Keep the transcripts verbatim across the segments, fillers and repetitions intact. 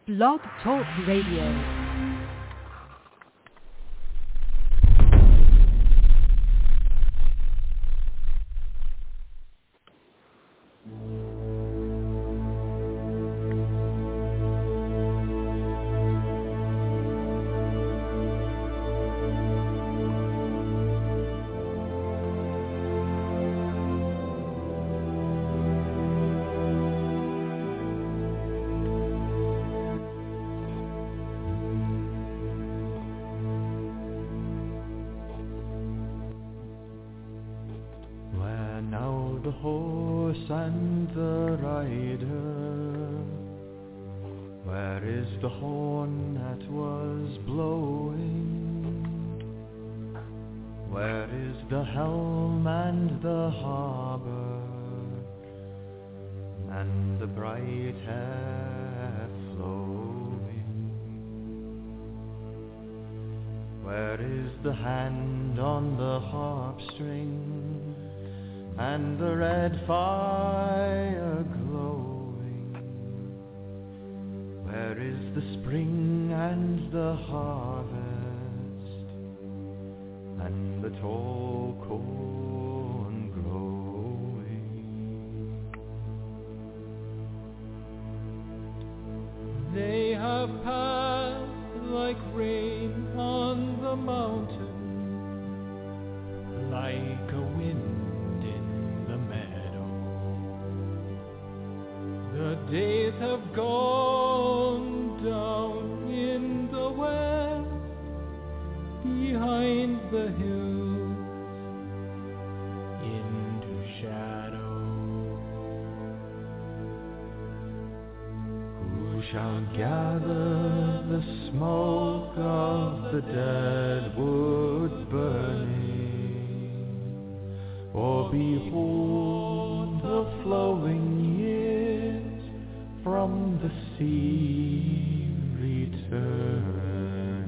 Blog Talk Radio. And the rider, where is the horn that was blowing? Where is the helm and the harbour, and the bright hair flowing? Where is the hand on the harp string, and the red fire glowing? Where is the spring and the harvest, and the tall corn growing? They have passed like rain on the mountain, like a wind. The days have gone down in the west, behind the hills, into shadow. Who shall gather the smoke of the dead wood burning, or behold the flowing from the sea returning?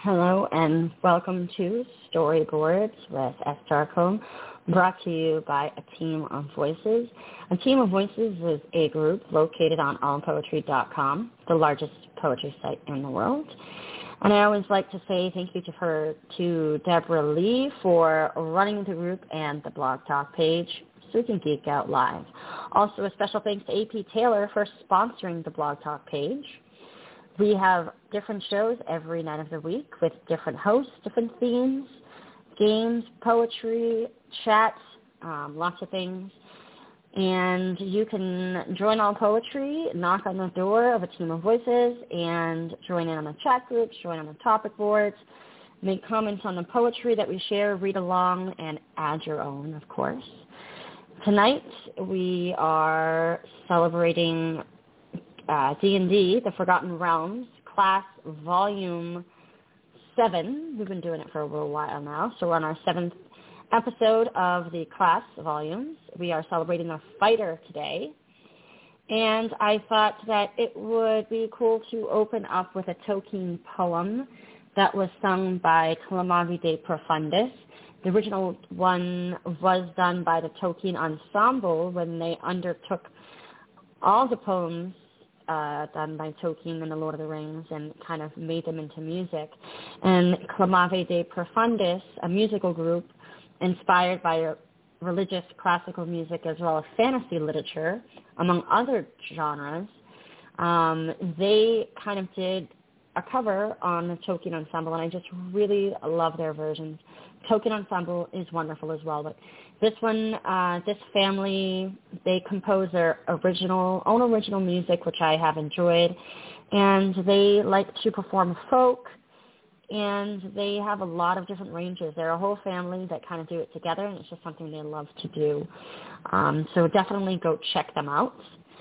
Hello and welcome to Storyboards with S. Darkholm, brought to you by A Team of Voices. A Team of Voices is a group located on all poetry dot com, the largest poetry site in the world. And I always like to say thank you to her to Deborah Lee for running the group and the Blog Talk page so we can geek out live. Also a special thanks to A P Taylor for sponsoring the Blog Talk page. We have different shows every night of the week with different hosts, different themes, games, poetry, chat, um, lots of things. And you can join All Poetry, knock on the door of A Team of Voices, and join in on the chat groups, join on the topic boards, make comments on the poetry that we share, read along, and add your own, of course. Tonight we are celebrating Uh, D and D, The Forgotten Realms, Class Volume seven. We've been doing it for a little while now, so we're on our seventh episode of the Class Volumes. We are celebrating a fighter today, and I thought that it would be cool to open up with a Tolkien poem that was sung by Clamavi de Profundis. The original one was done by the Tolkien Ensemble when they undertook all the poems Uh, done by Tolkien and the Lord of the Rings and kind of made them into music. And Clamavi de Profundis, a musical group inspired by religious classical music as well as fantasy literature, among other genres, um, they kind of did a cover on the Tolkien Ensemble, and I just really love their versions. Tolkien Ensemble is wonderful as well, but this one, uh, this family, they compose their original, own original music, which I have enjoyed, and they like to perform folk, and they have a lot of different ranges. They're a whole family that kind of do it together, and it's just something they love to do. Um, so definitely go check them out.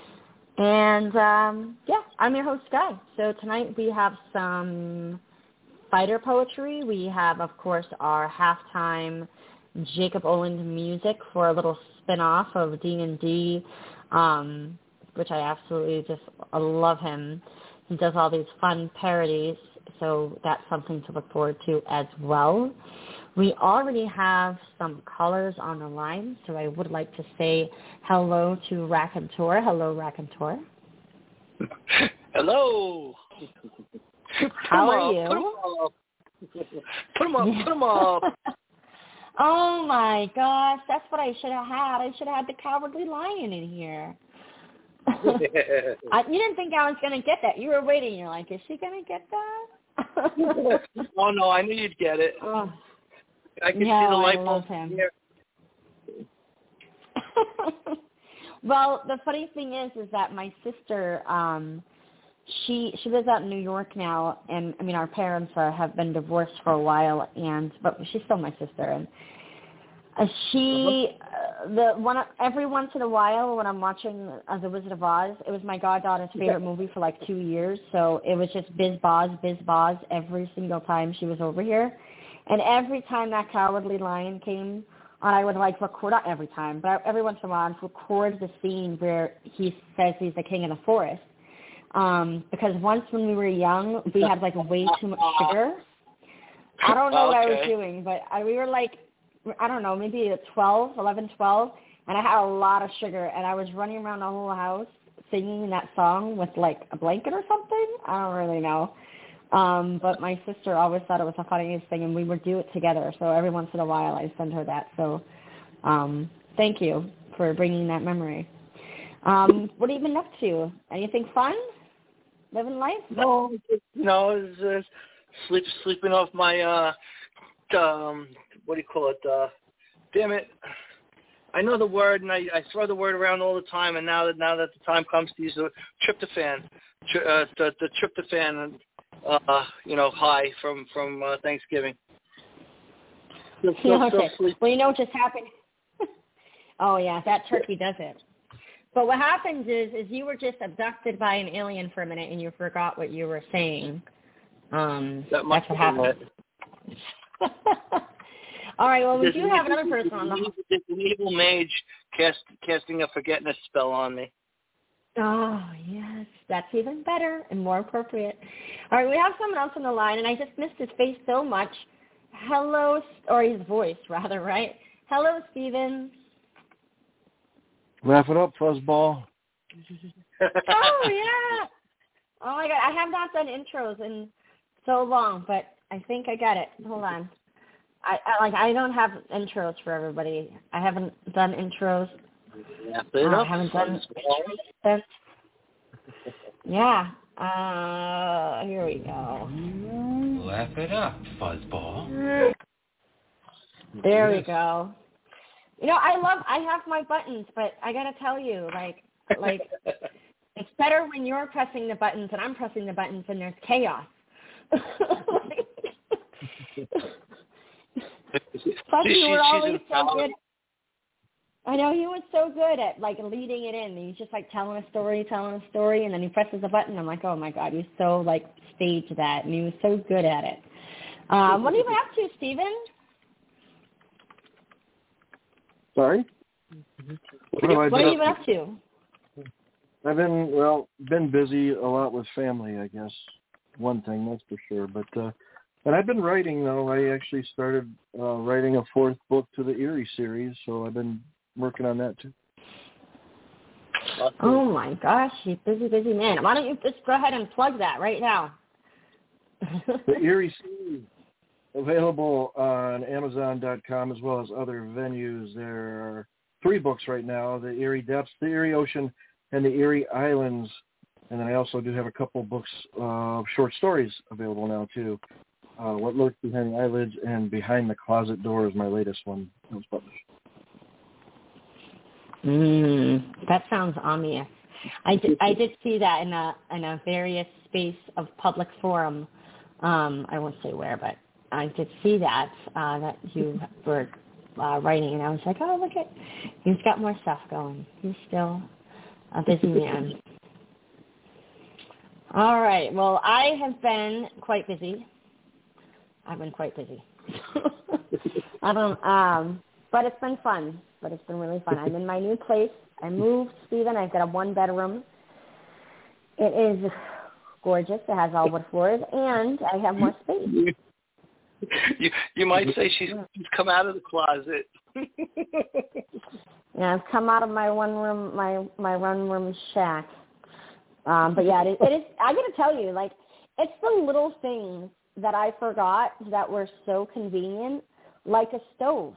And, um, yeah, I'm your host, Guy. So tonight we have some fighter poetry. We have, of course, our halftime Jacob Oland music for a little spin-off of D and D, um, which I absolutely just I love him. He does all these fun parodies, so that's something to look forward to as well. We already have some callers on the line, so I would like to say hello to Raconteur. Hello, Raconteur. Hello. How are you? Put them up. Put them up. Put them up. Oh, my gosh. That's what I should have had. I should have had the Cowardly Lion in here. I, you didn't think I was going to get that. You were waiting. You're like, is she going to get that? Oh, no. I knew you'd get it. Oh. I can no, see the light I bulb love him. here. Well, the funny thing is, is that my sister, um, she she lives out in New York now, and I mean our parents are, have been divorced for a while, and but she's still my sister, and uh, she uh, the one every once in a while when I'm watching uh, The Wizard of Oz, it was my goddaughter's favorite movie for like two years, so it was just Biz Boz, Biz Boz every single time she was over here, and every time that Cowardly Lion came on, I would like record, not every time, but every once in a while I'd record the scene where he says he's the king of the forest. Um, because once when we were young, we had like way too much sugar. I don't know okay. what I was doing, but I, we were like, I don't know, maybe twelve, eleven, twelve, and I had a lot of sugar, and I was running around the whole house singing that song with like a blanket or something. I don't really know. Um, but my sister always thought it was the funniest thing, and we would do it together. So every once in a while I send her that. So um, thank you for bringing that memory. Um, what have you been up to? Anything fun? Living life? No, no, it's uh, sleep, sleeping off my, uh, um, what do you call it? Uh, damn it. I know the word, and I, I throw the word around all the time, and now that now that the time comes to use the tryptophan, tri- uh, the, the tryptophan, uh, you know, high from, from uh, Thanksgiving. Still, still, okay. still Well, you know what just happened? Oh, yeah, that turkey does it. But what happens is, is you were just abducted by an alien for a minute and you forgot what you were saying. Um, that that's what happened. All right, well, we do have another person on the... It's an evil mage cast, casting a forgetfulness spell on me. Oh, yes. That's even better and more appropriate. All right, we have someone else on the line, and I just missed his face so much. Hello, or his voice, rather, right? Hello, Stephen. Laugh it up, fuzzball. Oh, yeah. Oh, my God. I have not done intros in so long, but I think I got it. Hold on. I, I like I don't have intros for everybody. I haven't done intros. Laugh it uh, up, I haven't done fuzzball. Yeah. Uh, here we go. Laugh it up, fuzzball. There we go. You know, I love, I have my buttons, but I got to tell you, like, like it's better when you're pressing the buttons and I'm pressing the buttons and there's chaos. Plus, you were always so good. I know he was so good at, like, leading it in. He's just, like, telling a story, telling a story, and then he presses a button. I'm like, oh, my God, he's so, like, staged that, and he was so good at it. Um, what are you up to, Stephen? Sorry? What, have I what are you been up to? I've been, well, been busy a lot with family, I guess. One thing, that's for sure. But, uh, and I've been writing, though. I actually started uh, writing a fourth book to the Eerie series, so I've been working on that, too. Oh, my gosh, he's busy, busy man. Why don't you just go ahead and plug that right now? The Eerie series, available on Amazon dot com as well as other venues. There are three books right now, The Eerie Depths, The Eerie Ocean, and The Eerie Islands. And then I also do have a couple books of uh, short stories available now, too. Uh, What Lurks Behind the Eyelids and Behind the Closet Door is my latest one that was published. Mm, that sounds ominous. I did, I did see that in a in a various space of public forum. Um, I won't say where, but I did see that uh, that you were uh, writing, and I was like, oh, look at, he's got more stuff going. He's still a busy man. All right. Well, I have been quite busy. I've been quite busy. I don't. Um, but it's been fun. But it's been really fun. I'm in my new place. I moved, Stephen. I've got a one-bedroom. It is gorgeous. It has all wood floors, and I have more space. You you might say she's, she's come out of the closet. Yeah, I've come out of my one-room, my my one-room shack. Um, but yeah, it is, it is. I got to tell you, like, it's the little things that I forgot that were so convenient, like a stove.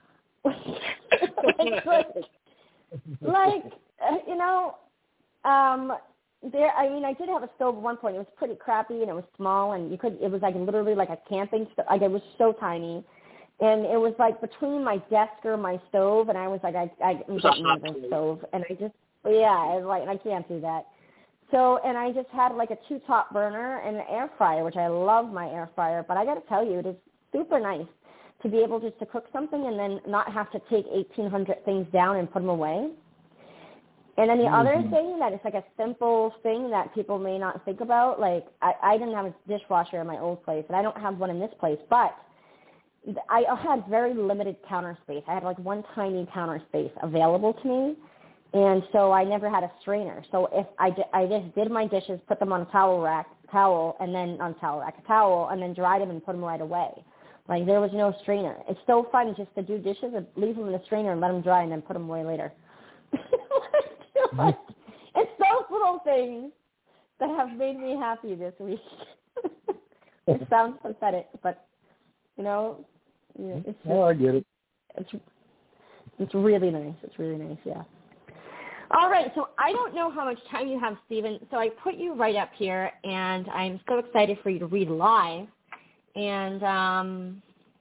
like, like, like uh, you know, um, there. I mean, I did have a stove at one point. It was pretty crappy, and it was small, and you could. It was like literally like a camping stove. Like it was so tiny, and it was like between my desk or my stove, and I was like, I, I I'm getting rid of the stove, and I just, yeah, I was like, I can't do that. So, and I just had like a two-top burner and an air fryer, which I love my air fryer, but I got to tell you, it is super nice to be able just to cook something and then not have to take eighteen hundred things down and put them away. And then the mm-hmm. other thing that is like a simple thing that people may not think about, like I, I didn't have a dishwasher in my old place, and I don't have one in this place, but I had very limited counter space. I had like one tiny counter space available to me, and so I never had a strainer. So if I, I just did my dishes, put them on a towel rack, towel, and then on a towel rack, a towel, and then dried them and put them right away. Like, there was no strainer. It's so fun just to do dishes and leave them in the strainer and let them dry and then put them away later. Like, it's those little things that have made me happy this week. It sounds pathetic, but, you know, it's just, oh, I get it. It's, it's really nice. It's really nice, yeah. All right, so I don't know how much time you have, Stephen, so I put you right up here, and I'm so excited for you to read live. And, um,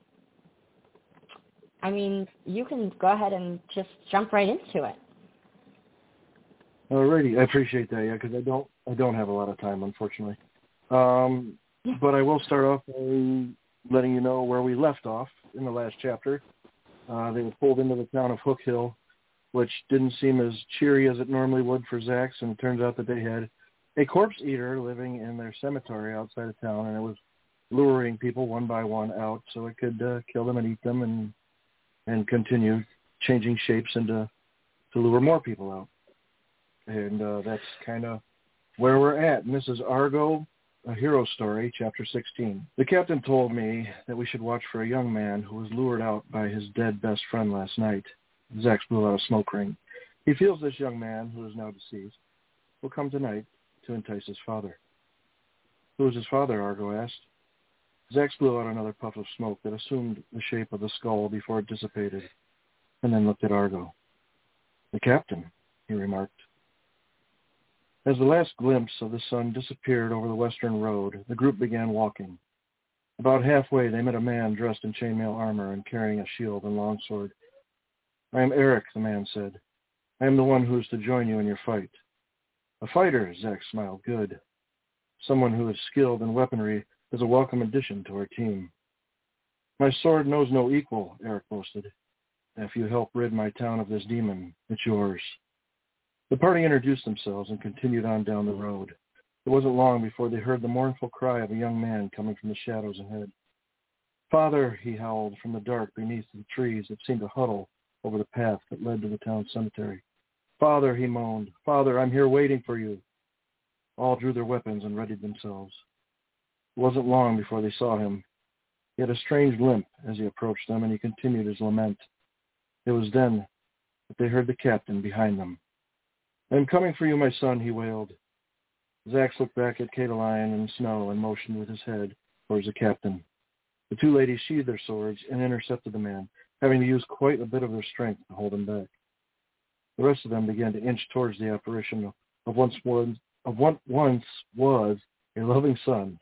I mean, you can go ahead and just jump right into it. Alrighty, I appreciate that, yeah, because I don't, I don't have a lot of time, unfortunately. Um, yeah. But I will start off by letting you know where we left off in the last chapter. Uh, they were pulled into the town of Hook Hill, which didn't seem as cheery as it normally would for Zax, and it turns out that they had a corpse eater living in their cemetery outside of town, and it was luring people one by one out so it could uh, kill them and eat them and and continue changing shapes and to, to lure more people out. And uh, that's kind of where we're at. And this is Argo, A Hero Story, Chapter sixteen. The captain told me that we should watch for a young man who was lured out by his dead best friend last night. Zax blew out a smoke ring. He feels this young man, who is now deceased, will come tonight to entice his father. Who is his father, Argo asked. Zax blew out another puff of smoke that assumed the shape of the skull before it dissipated, and then looked at Argo. The captain, he remarked. As the last glimpse of the sun disappeared over the western road, the group began walking. About halfway, they met a man dressed in chainmail armor and carrying a shield and longsword. I am Eric, the man said. I am the one who is to join you in your fight. A fighter, Zax smiled. Good. Someone who is skilled in weaponry is a welcome addition to our team. My sword knows no equal, Eric boasted. If you help rid my town of this demon, it's yours. The party introduced themselves and continued on down the road. It wasn't long before they heard the mournful cry of a young man coming from the shadows ahead. Father, he howled from the dark beneath the trees that seemed to huddle over the path that led to the town cemetery. Father, he moaned. Father, I'm here waiting for you. All drew their weapons and readied themselves. It wasn't long before they saw him. He had a strange limp as he approached them, and he continued his lament. It was then that they heard the captain behind them. I am coming for you, my son, he wailed. Zax looked back at Catiline and Snow and motioned with his head towards the captain. The two ladies sheathed their swords and intercepted the man, having to use quite a bit of their strength to hold him back. The rest of them began to inch towards the apparition of once was, of what once was a loving son,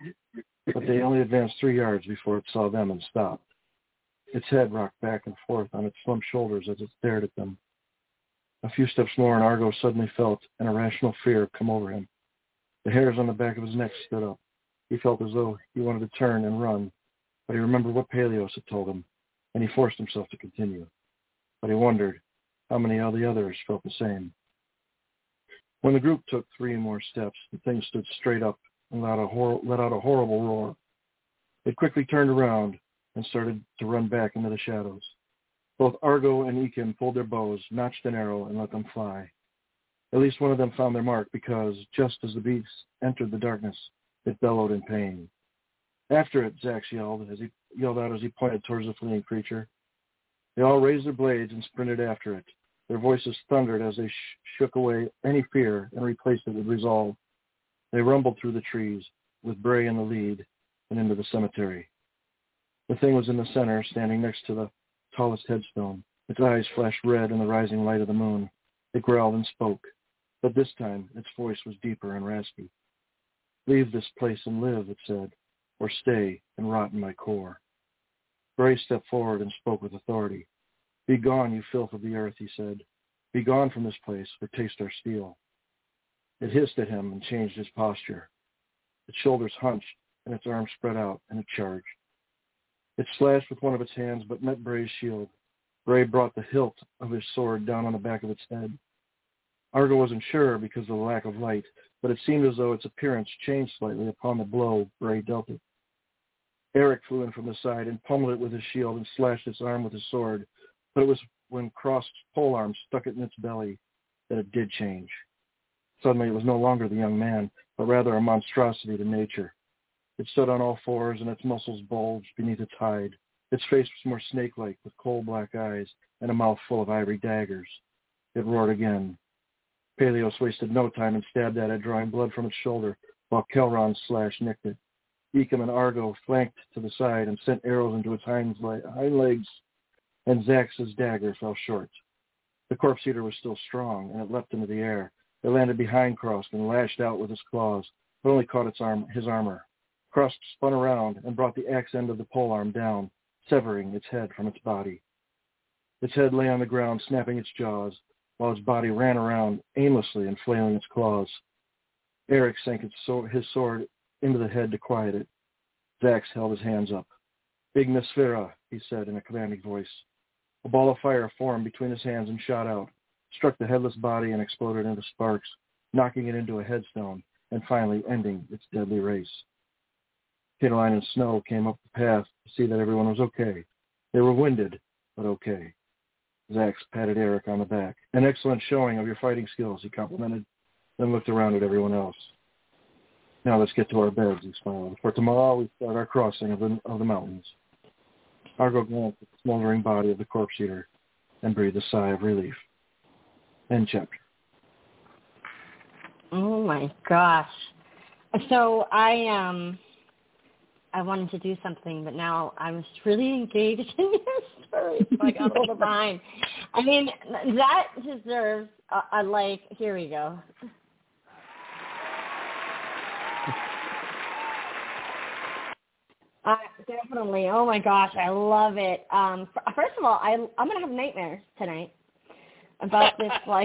but they only advanced three yards before it saw them and stopped. Its head rocked back and forth on its slumped shoulders as it stared at them. A few steps more, and Argo suddenly felt an irrational fear come over him. The hairs on the back of his neck stood up. He felt as though he wanted to turn and run, but he remembered what Peleos had told him, and he forced himself to continue. But he wondered how many of the others felt the same. When the group took three more steps, the thing stood straight up and let out a, hor- let out a horrible roar. It quickly turned around and started to run back into the shadows. Both Argo and Ekin pulled their bows, notched an arrow, and let them fly. At least one of them found their mark because, just as the beast entered the darkness, it bellowed in pain. After it, Zax yelled, as he yelled out as he pointed towards the fleeing creature. They all raised their blades and sprinted after it. Their voices thundered as they sh- shook away any fear and replaced it with resolve. They rumbled through the trees, with Bray in the lead, and into the cemetery. The thing was in the center, standing next to the tallest headstone. Its eyes flashed red in the rising light of the moon. It growled and spoke, but this time its voice was deeper and raspy. Leave this place and live, it said, or stay and rot in my core. Bray stepped forward and spoke with authority. Be gone, you filth of the earth, he said. Be gone from this place, or taste our steel. It hissed at him and changed its posture. Its shoulders hunched and its arms spread out, and it charged. It slashed with one of its hands, but met Bray's shield. Bray brought the hilt of his sword down on the back of its head. Argo wasn't sure because of the lack of light, but it seemed as though its appearance changed slightly upon the blow Bray dealt it. Eric flew in from the side and pummeled it with his shield and slashed its arm with his sword, but it was when Cross's polearm stuck it in its belly that it did change. Suddenly it was no longer the young man, but rather a monstrosity to nature. It stood on all fours, and its muscles bulged beneath its hide. Its face was more snake-like, with coal-black eyes and a mouth full of ivory daggers. It roared again. Peleos wasted no time and stabbed at it, drawing blood from its shoulder, while Kelron's slash nicked it. Ekim and Argo flanked to the side and sent arrows into its hind legs, and Zax's dagger fell short. The corpse eater was still strong, and it leapt into the air. It landed behind Cross and lashed out with its claws, but only caught its arm, his armor. Cross spun around and brought the axe end of the polearm down, severing its head from its body. Its head lay on the ground, snapping its jaws, while its body ran around aimlessly and flailing its claws. Eric sank its so- his sword into the head to quiet it. Zax held his hands up. Ignis Fera, he said in a commanding voice. A ball of fire formed between his hands and shot out, struck the headless body and exploded into sparks, knocking it into a headstone and finally ending its deadly race. Catiline and Snow came up the path to see that everyone was okay. They were winded, but okay. Zax patted Eric on the back. An excellent showing of your fighting skills, he complimented, then looked around at everyone else. Now let's get to our beds, he smiled. For tomorrow we start our crossing of the, of the mountains. Argo glanced at the smoldering body of the corpse eater and breathed a sigh of relief. End chapter. Oh my gosh. So I um I wanted to do something, but now I was really engaged in your story, so I got a little behind. I mean, that deserves a, a like. Here we go. Uh, definitely. Oh my gosh, I love it. Um, first of all, I I'm gonna have nightmares tonight about this, like.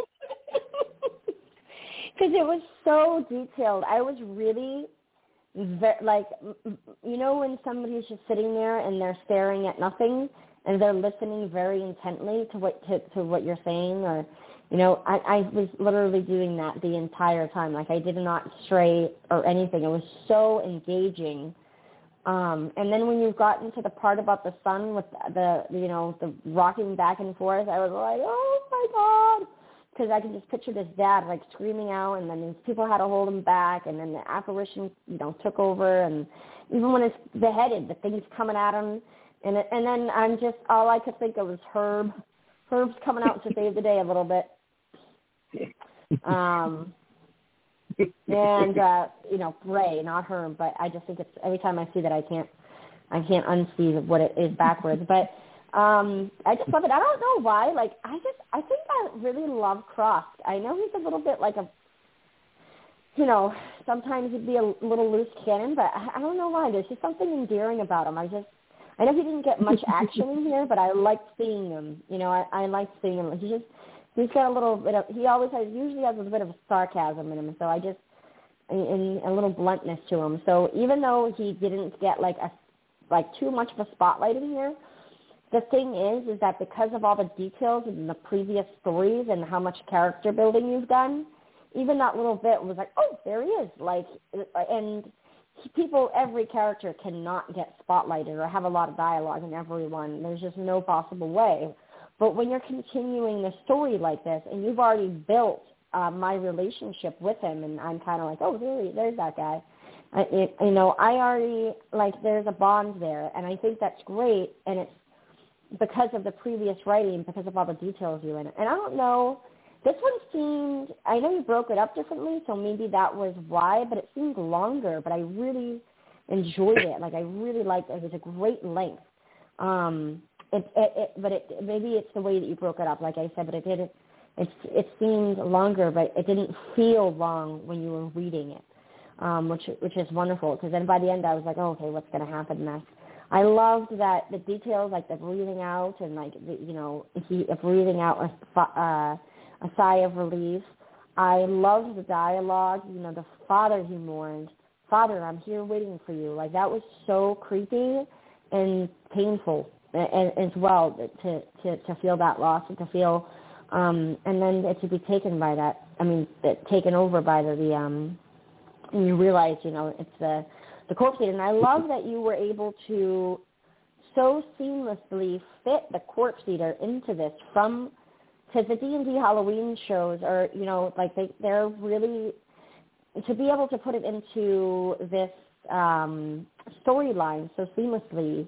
Because it was so detailed. I was really, ve- like, you know when somebody's just sitting there and they're staring at nothing and they're listening very intently to what to, to what you're saying, or, you know, I, I was literally doing that the entire time. Like, I did not stray or anything. It was so engaging. Um, and then when you got into the part about the sun with the, the, you know, the rocking back and forth, I was like, oh, my God. Because I can just picture this dad, like, screaming out, and then these people had to hold him back, and then the apparition, you know, took over, and even when it's beheaded, the thing's coming at him, and it, and then I'm just, all I could think of was Herb. Herb's coming out to save the day a little bit. Um, and, uh, you know, Ray, not Herb, but I just think it's, every time I see that, I can't, I can't unsee what it is backwards, but... Um, I just love it. I don't know why. Like, I just, I think I really love Croft. I know he's a little bit like a, you know, sometimes he'd be a little loose cannon, but I, I don't know why. There's just something endearing about him. I just, I know he didn't get much action in here, but I liked seeing him. You know, I, I liked seeing him. He just, he's got a little bit of, he always has, usually has a bit of sarcasm in him, so I just, and a little bluntness to him. So even though he didn't get like a, like too much of a spotlight in here, the thing is, is that because of all the details in the previous stories and how much character building you've done, even that little bit was like, oh, there he is. Like, and people, every character cannot get spotlighted or have a lot of dialogue in everyone. There's just no possible way. But when you're continuing the story like this, and you've already built uh, my relationship with him, and I'm kind of like, oh, there, there's that guy. I, it, you know, I already, like, there's a bond there, and I think that's great, and it's because of the previous writing, because of all the details you in it. And I don't know, this one seemed, I know you broke it up differently, so maybe that was why, but it seemed longer, but I really enjoyed it. Like, I really liked it. It was a great length. Um, it, it, it, but it, maybe it's the way that you broke it up, like I said, but it didn't, it, it seemed longer, but it didn't feel long when you were reading it, um, which, which is wonderful, because then by the end I was like, oh, okay, what's going to happen next? I loved that the details, like the breathing out and, like, the, you know, he breathing out a, uh, a sigh of relief. I loved the dialogue, you know, the father he mourned. Father, I'm here waiting for you. Like, that was so creepy and painful as well to, to, to feel that loss and to feel, um, and then to be taken by that, I mean, taken over by the, the um, and you realize, you know, it's the, the corpse eater. And I love that you were able to so seamlessly fit the corpse eater into this from, because the D and D Halloween shows are, you know, like they, they're really, to be able to put it into this um, storyline so seamlessly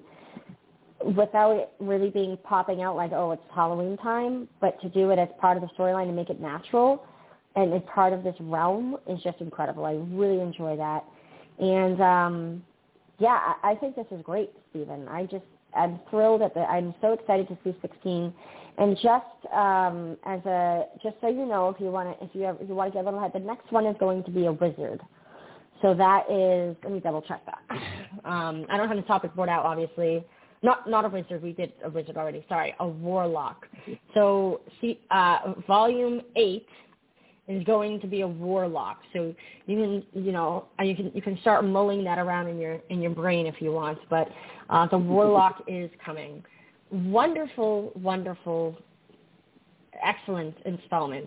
without it really being popping out like, oh, it's Halloween time, but to do it as part of the storyline and make it natural and as part of this realm is just incredible. I really enjoy that. And, um, yeah, I, I think this is great, Stephen. I just, I'm thrilled at the, I'm so excited to see sixteen. And just um, as a, just so you know, if you want to, if you ever, if you want to get a little ahead, the next one is going to be a wizard. So that is, let me double check that. Um, I don't have the topic board out, obviously. Not, not a wizard. We did a wizard already. Sorry, a warlock. So, see, uh, volume eight is going to be a warlock. So you can, you know, you can you can start mulling that around in your in your brain if you want. But uh, the warlock is coming. Wonderful, wonderful, excellent installment.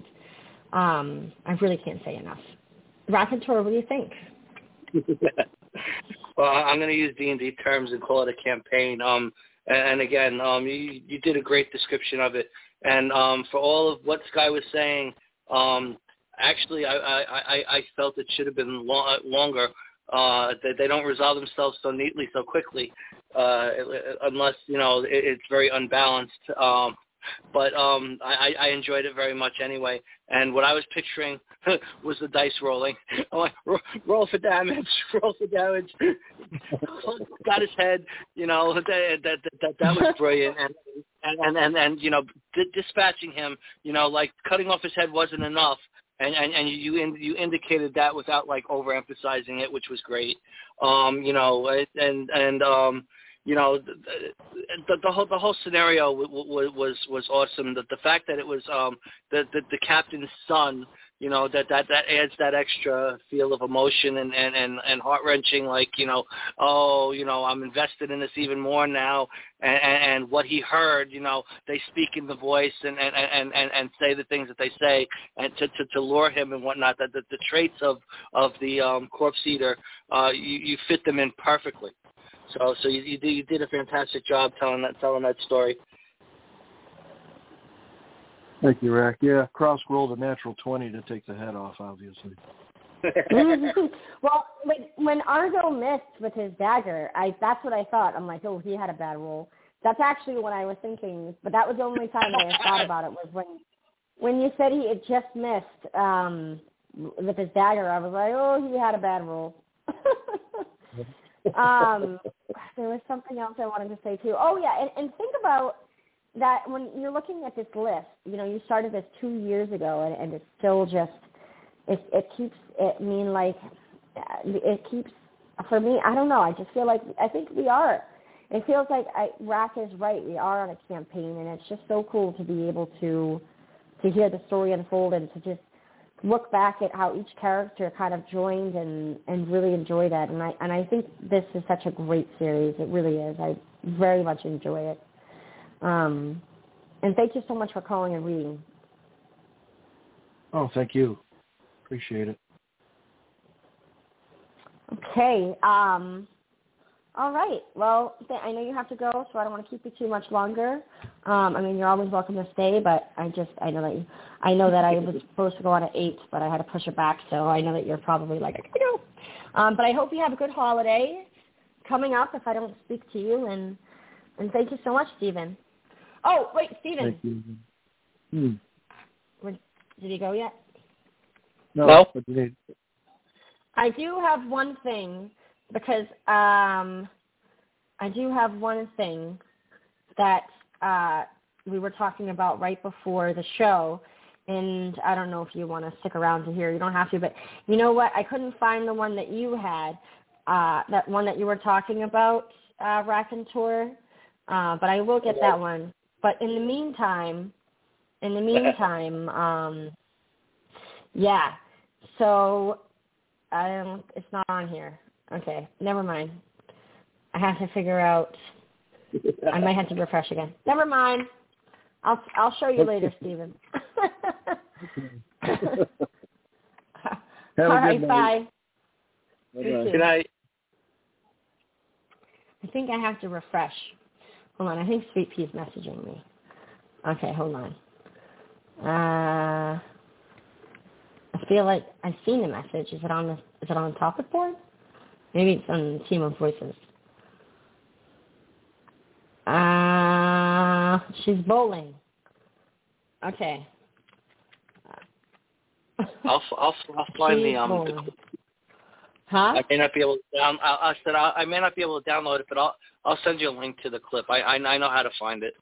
Um, I really can't say enough. Raconteur, what do you think? Well, I'm going to use D and D terms and call it a campaign. Um, And, and again, um, you you did a great description of it. And um, for all of what Sky was saying, um, actually, I, I, I, I felt it should have been lo- longer. Uh, they, they don't resolve themselves so neatly, so quickly, uh, unless, you know, it, it's very unbalanced. Um, but um, I, I enjoyed it very much anyway. And what I was picturing was the dice rolling. I'm like, roll for damage, roll for damage. Got his head, you know, that that that, that was brilliant. And, and, and, and, and you know, d- dispatching him, you know, like cutting off his head wasn't enough. And, and, and you you indicated that without, like, overemphasizing it, which was great. Um, you know, and, and um, you know, the, the, the whole the whole scenario w- w- was was awesome. The, the fact that it was um, the, the the captain's son, you know, that, that, that adds that extra feel of emotion and, and, and, and heart-wrenching, like, you know, oh, you know, I'm invested in this even more now. And, and, and what he heard, you know, they speak in the voice and, and, and, and, and say the things that they say and to, to, to lure him and whatnot, that the, the traits of, of the um, corpse eater, uh, you, you fit them in perfectly. So so you, you, did, you did a fantastic job telling that telling that story. Thank you, Rack. Yeah, Cross rolled a natural twenty to take the head off, obviously. Well, when, when Argo missed with his dagger, I that's what I thought. I'm like, oh, he had a bad roll. That's actually what I was thinking. But that was the only time that I thought about it was when when you said he had just missed um, with his dagger. I was like, oh, he had a bad roll. um, there was something else I wanted to say, too. Oh, yeah, and, and think about that when you're looking at this list, you know, you started this two years ago, and, and it's still just, it, it keeps, it mean like, it keeps, for me, I don't know, I just feel like, I think we are. It feels like I, Rack is right. We are on a campaign, and it's just so cool to be able to, to hear the story unfold and to just look back at how each character kind of joined and, and really enjoy that. And I, and I think this is such a great series. It really is. I very much enjoy it. Um, and thank you so much for calling and reading. Oh, thank you. Appreciate it. Okay. Um, all right. Well, I know you have to go, so I don't want to keep you too much longer. Um, I mean, you're always welcome to stay, but I just, I know that you, I know that I was supposed to go on at eight, but I had to push it back, so I know that you're probably like, I gotta go. Um, but I hope you have a good holiday coming up if I don't speak to you, and, and thank you so much, Stephen. Oh, wait, Stephen. Thank you. Hmm. Did he go yet? No. No. What do you need? I do have one thing, because um, I do have one thing that uh, we were talking about right before the show, and I don't know if you want to stick around to hear. You don't have to, but you know what? I couldn't find the one that you had, uh, that one that you were talking about, uh, Raconteur, uh, but I will get that one. But in the meantime, in the meantime, um, yeah, so I don't, it's not on here. Okay, never mind. I have to figure out. I might have to refresh again. Never mind. I'll I'll show you later, Stephen. Have All a right, good bye. Bye. Good night. I think I have to refresh. Hold on. I think Sweet Pea's messaging me. Okay, hold on. Uh, I feel like I've seen the message. Is it on the Is it on the topic board? Maybe it's on Team of Voices. Uh, she's bowling. Okay. I'll I'll, I'll find the um. The, huh? I may not be able to down. I, I said I, I may not be able to download it, but I'll I'll send you a link to the clip. I I, I know how to find it.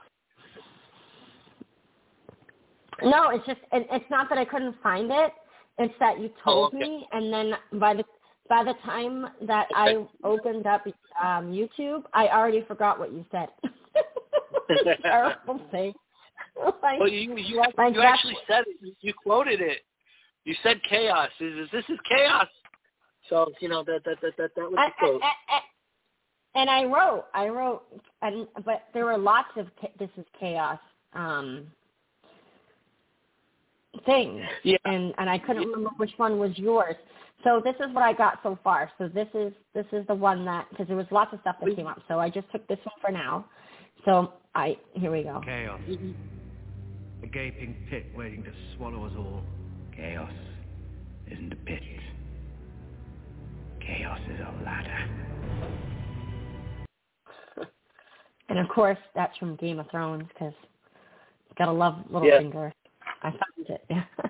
No, it's just it, it's not that I couldn't find it. It's that you told oh, okay. me, and then by the by the time that okay. I opened up um, YouTube, I already forgot what you said. It's a terrible thing. Like, well, you you, like you actually said it. You quoted it. You said chaos. This is this is chaos. So you know that that that that, that was the quote. I, I, I, and I wrote, I wrote, and but there were lots of this is chaos um, things, yeah. and and I couldn't remember which one was yours. So this is what I got so far. So this is this is the one that because there was lots of stuff that came up. So I just took this one for now. So I here we go. Chaos. A gaping pit waiting to swallow us all. Chaos isn't a pit. Chaos is a ladder. And of course, that's from Game of Thrones because you gotta love Littlefinger. Yeah. I found it.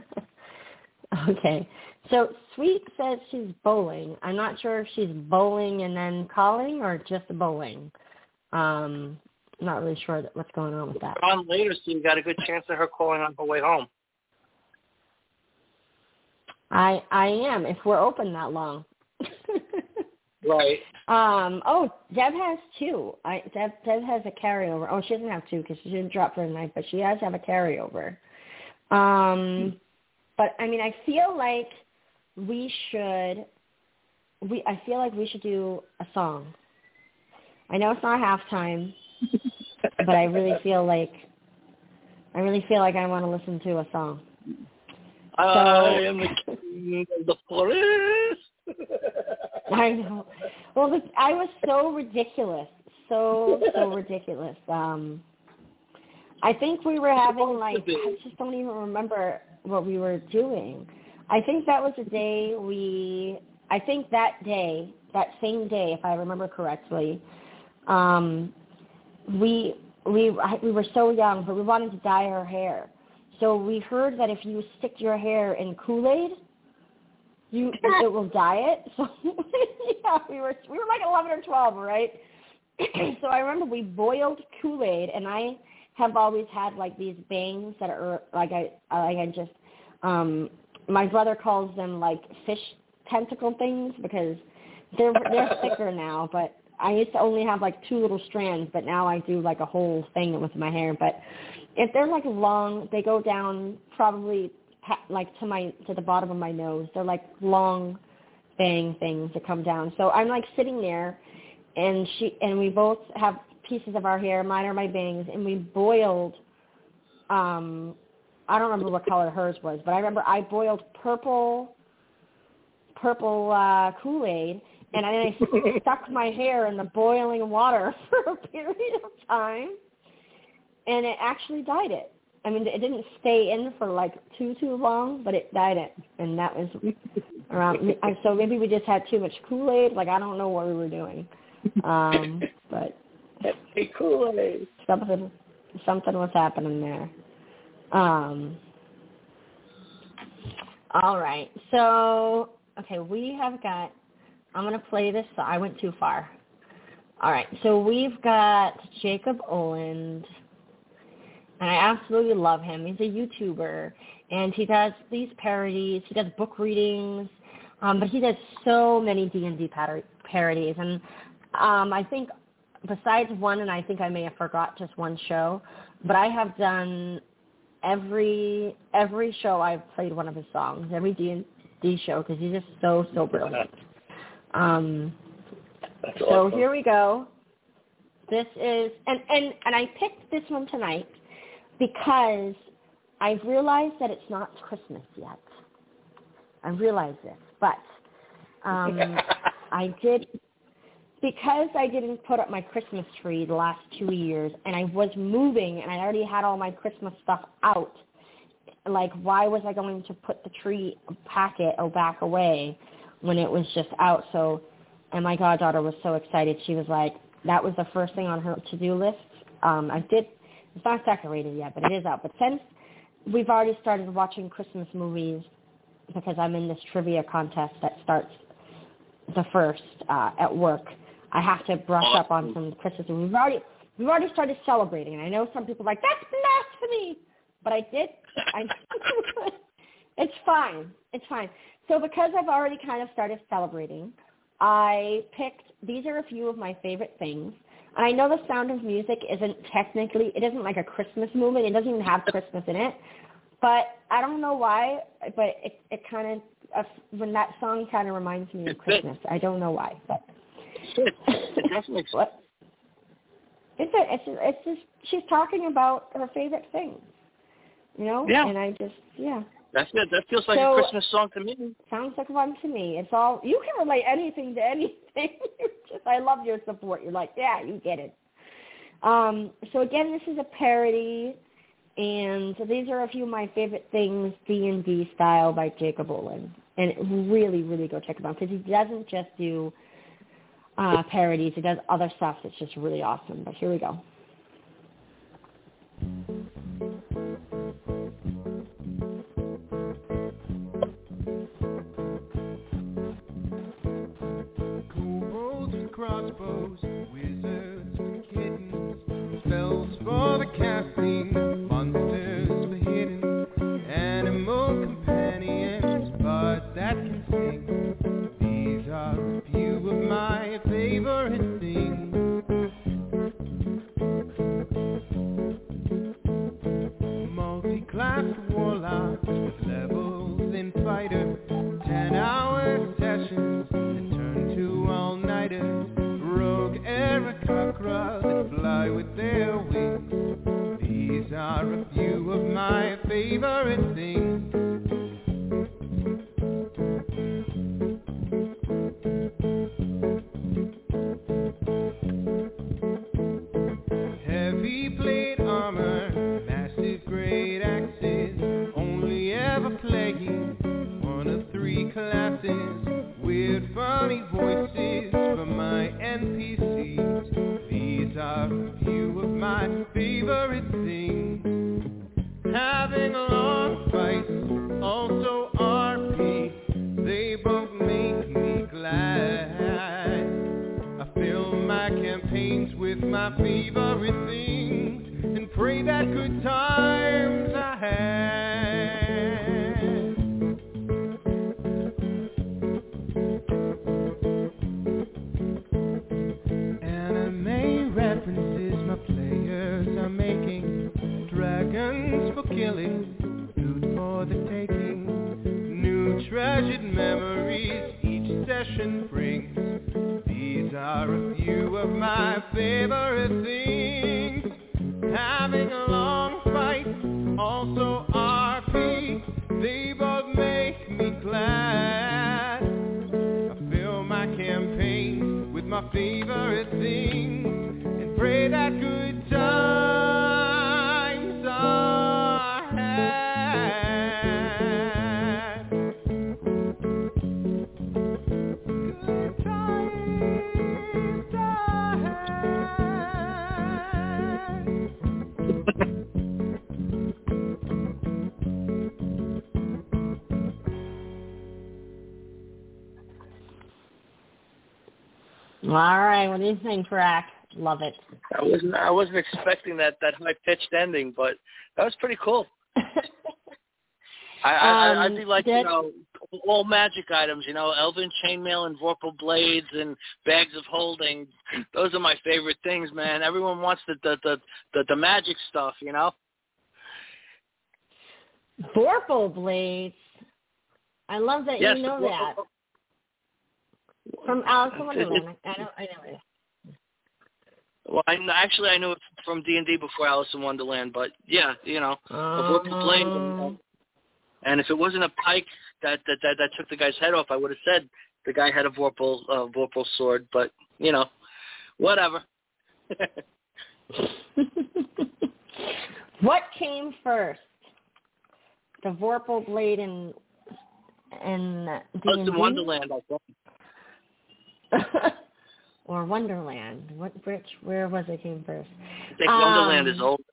Okay. So Sweet says she's bowling. I'm not sure if she's bowling and then calling or just bowling. Um, not really sure what's going on with that. On later, so you got a good chance of her calling on her way home. I I am if we're open that long. Right. Um. Oh, Deb has two. I Deb Deb has a carryover. Oh, she doesn't have two because she didn't drop for the night, but she does have a carryover. Um. But I mean, I feel like we should. We I feel like we should do a song. I know it's not halftime, but I really feel like I really feel like I want to listen to a song. I so, am the king of the forest. I know. Well, the, I was so ridiculous, so so ridiculous. Um, I think we were having like I just don't even remember what we were doing. I think that was the day we. I think that day, that same day, if I remember correctly, um, we we we were so young, but we wanted to dye our hair. So we heard that if you stick your hair in Kool-Aid, you it will dye it. So yeah, we were we were like eleven or twelve, right? So I remember we boiled Kool-Aid, and I have always had like these bangs that are like I like I just um, my brother calls them like fish tentacle things because they're they're thicker now. But I used to only have like two little strands, but now I do like a whole thing with my hair. But if they're like long, they go down probably like to my to the bottom of my nose. They're like long bang things that come down. So I'm like sitting there, and she and we both have pieces of our hair. Mine are my bangs, and we boiled. Um, I don't remember what color hers was, but I remember I boiled purple, purple uh, Kool-Aid, and then I stuck my hair in the boiling water for a period of time. And it actually dyed it. I mean, it didn't stay in for like too, too long, but it dyed it. And that was around, so maybe we just had too much Kool-Aid. Like, I don't know what we were doing. Um, but hey, Kool-Aid. Something, something was happening there. Um, all right. So, okay, we have got, I'm going to play this. I went too far. All right. So we've got Jacob Oland. And I absolutely love him. He's a YouTuber, and he does these parodies. He does book readings, um, but he does so many D and D par- parodies. And um, I think besides one, and I think I may have forgot just one show, but I have done every every show I've played one of his songs, every D and D show, because he's just so, so brilliant. Um, That's so awesome. Here we go. This is, and, and, and I picked this one tonight because I've realized that it's not Christmas yet. I realized this, but um, I did, because I didn't put up my Christmas tree the last two years, and I was moving, and I already had all my Christmas stuff out. Like, why was I going to put the tree packet or back away when it was just out? So, and my goddaughter was so excited. She was like, that was the first thing on her to-do list. Um, I did. It's not decorated yet, but it is out. But since we've already started watching Christmas movies, because I'm in this trivia contest that starts the first uh, at work, I have to brush up on some Christmas movies. We've already we've already started celebrating, and I know some people are like, that's blasphemy, but I did. I, it's fine. It's fine. So because I've already kind of started celebrating, I picked, these are a few of my favorite things. And I know The Sound of Music isn't technically, it isn't like a Christmas movie. It doesn't even have Christmas in it. But I don't know why, but it, it kind of, uh, when that song kind of reminds me of Christmas. I don't know why. But what? It's, a, it's, a, it's just, she's talking about her favorite things, you know? Yeah. And I just, yeah. That's it. That feels like So, a Christmas song to me. Sounds like one to me. It's all, you can relate anything to anything. Just, I love your support. You're like, yeah, you get it. Um, so again, this is a parody, and so these are a few of my favorite things, D and D style by Jacob Olin. And really, really go check him out, because he doesn't just do uh, parodies. He does other stuff that's just really awesome. But here we go. Crossbows, wizards for kittens, spells for the casting, monsters for hidden, animal companions, bards that can sing. These are a few of my favorite things. Multi-class warlocks with levels in fighter, ten-hour sessions that turn to all-nighters. That fly with their wings. These are a few of my favorite things. Heavy plate armor, massive great axes, only ever playing one of three classes. Weird funny voices from my N P Cs. These are a few of my favorite things. Having a long fight, also R P, they both make me glad. I fill my campaigns with my favorite things and pray that good times I had. Dragons for killing, loot for the taking, new treasured memories each session brings. These are a few of my favorite things. Having a long fight, also R P, they both make me glad. I fill my campaign with my favorite things and pray that good times All right, what do you think, Rack? Love it. I wasn't I wasn't expecting that, that high pitched ending, but that was pretty cool. I, I um, I'd be like, did... you know, all magic items, you know, elven chainmail and vorpal blades and bags of holding. Those are my favorite things, man. Everyone wants the the the, the, the magic stuff, you know. Vorpal blades. I love that yes, you know the, that. From Alice in Wonderland. I know, I know it. Well, I, actually, I knew it from D and D before Alice in Wonderland, but yeah, you know, uh, a vorpal blade. And, and if it wasn't a pike that, that that that took the guy's head off, I would have said the guy had a vorpal uh, vorpal sword. But you know, whatever. What came first, the vorpal blade and and D and D? Alice in Wonderland, I think. Or Wonderland. What? Which? Where was it came first? I think um, Wonderland is old.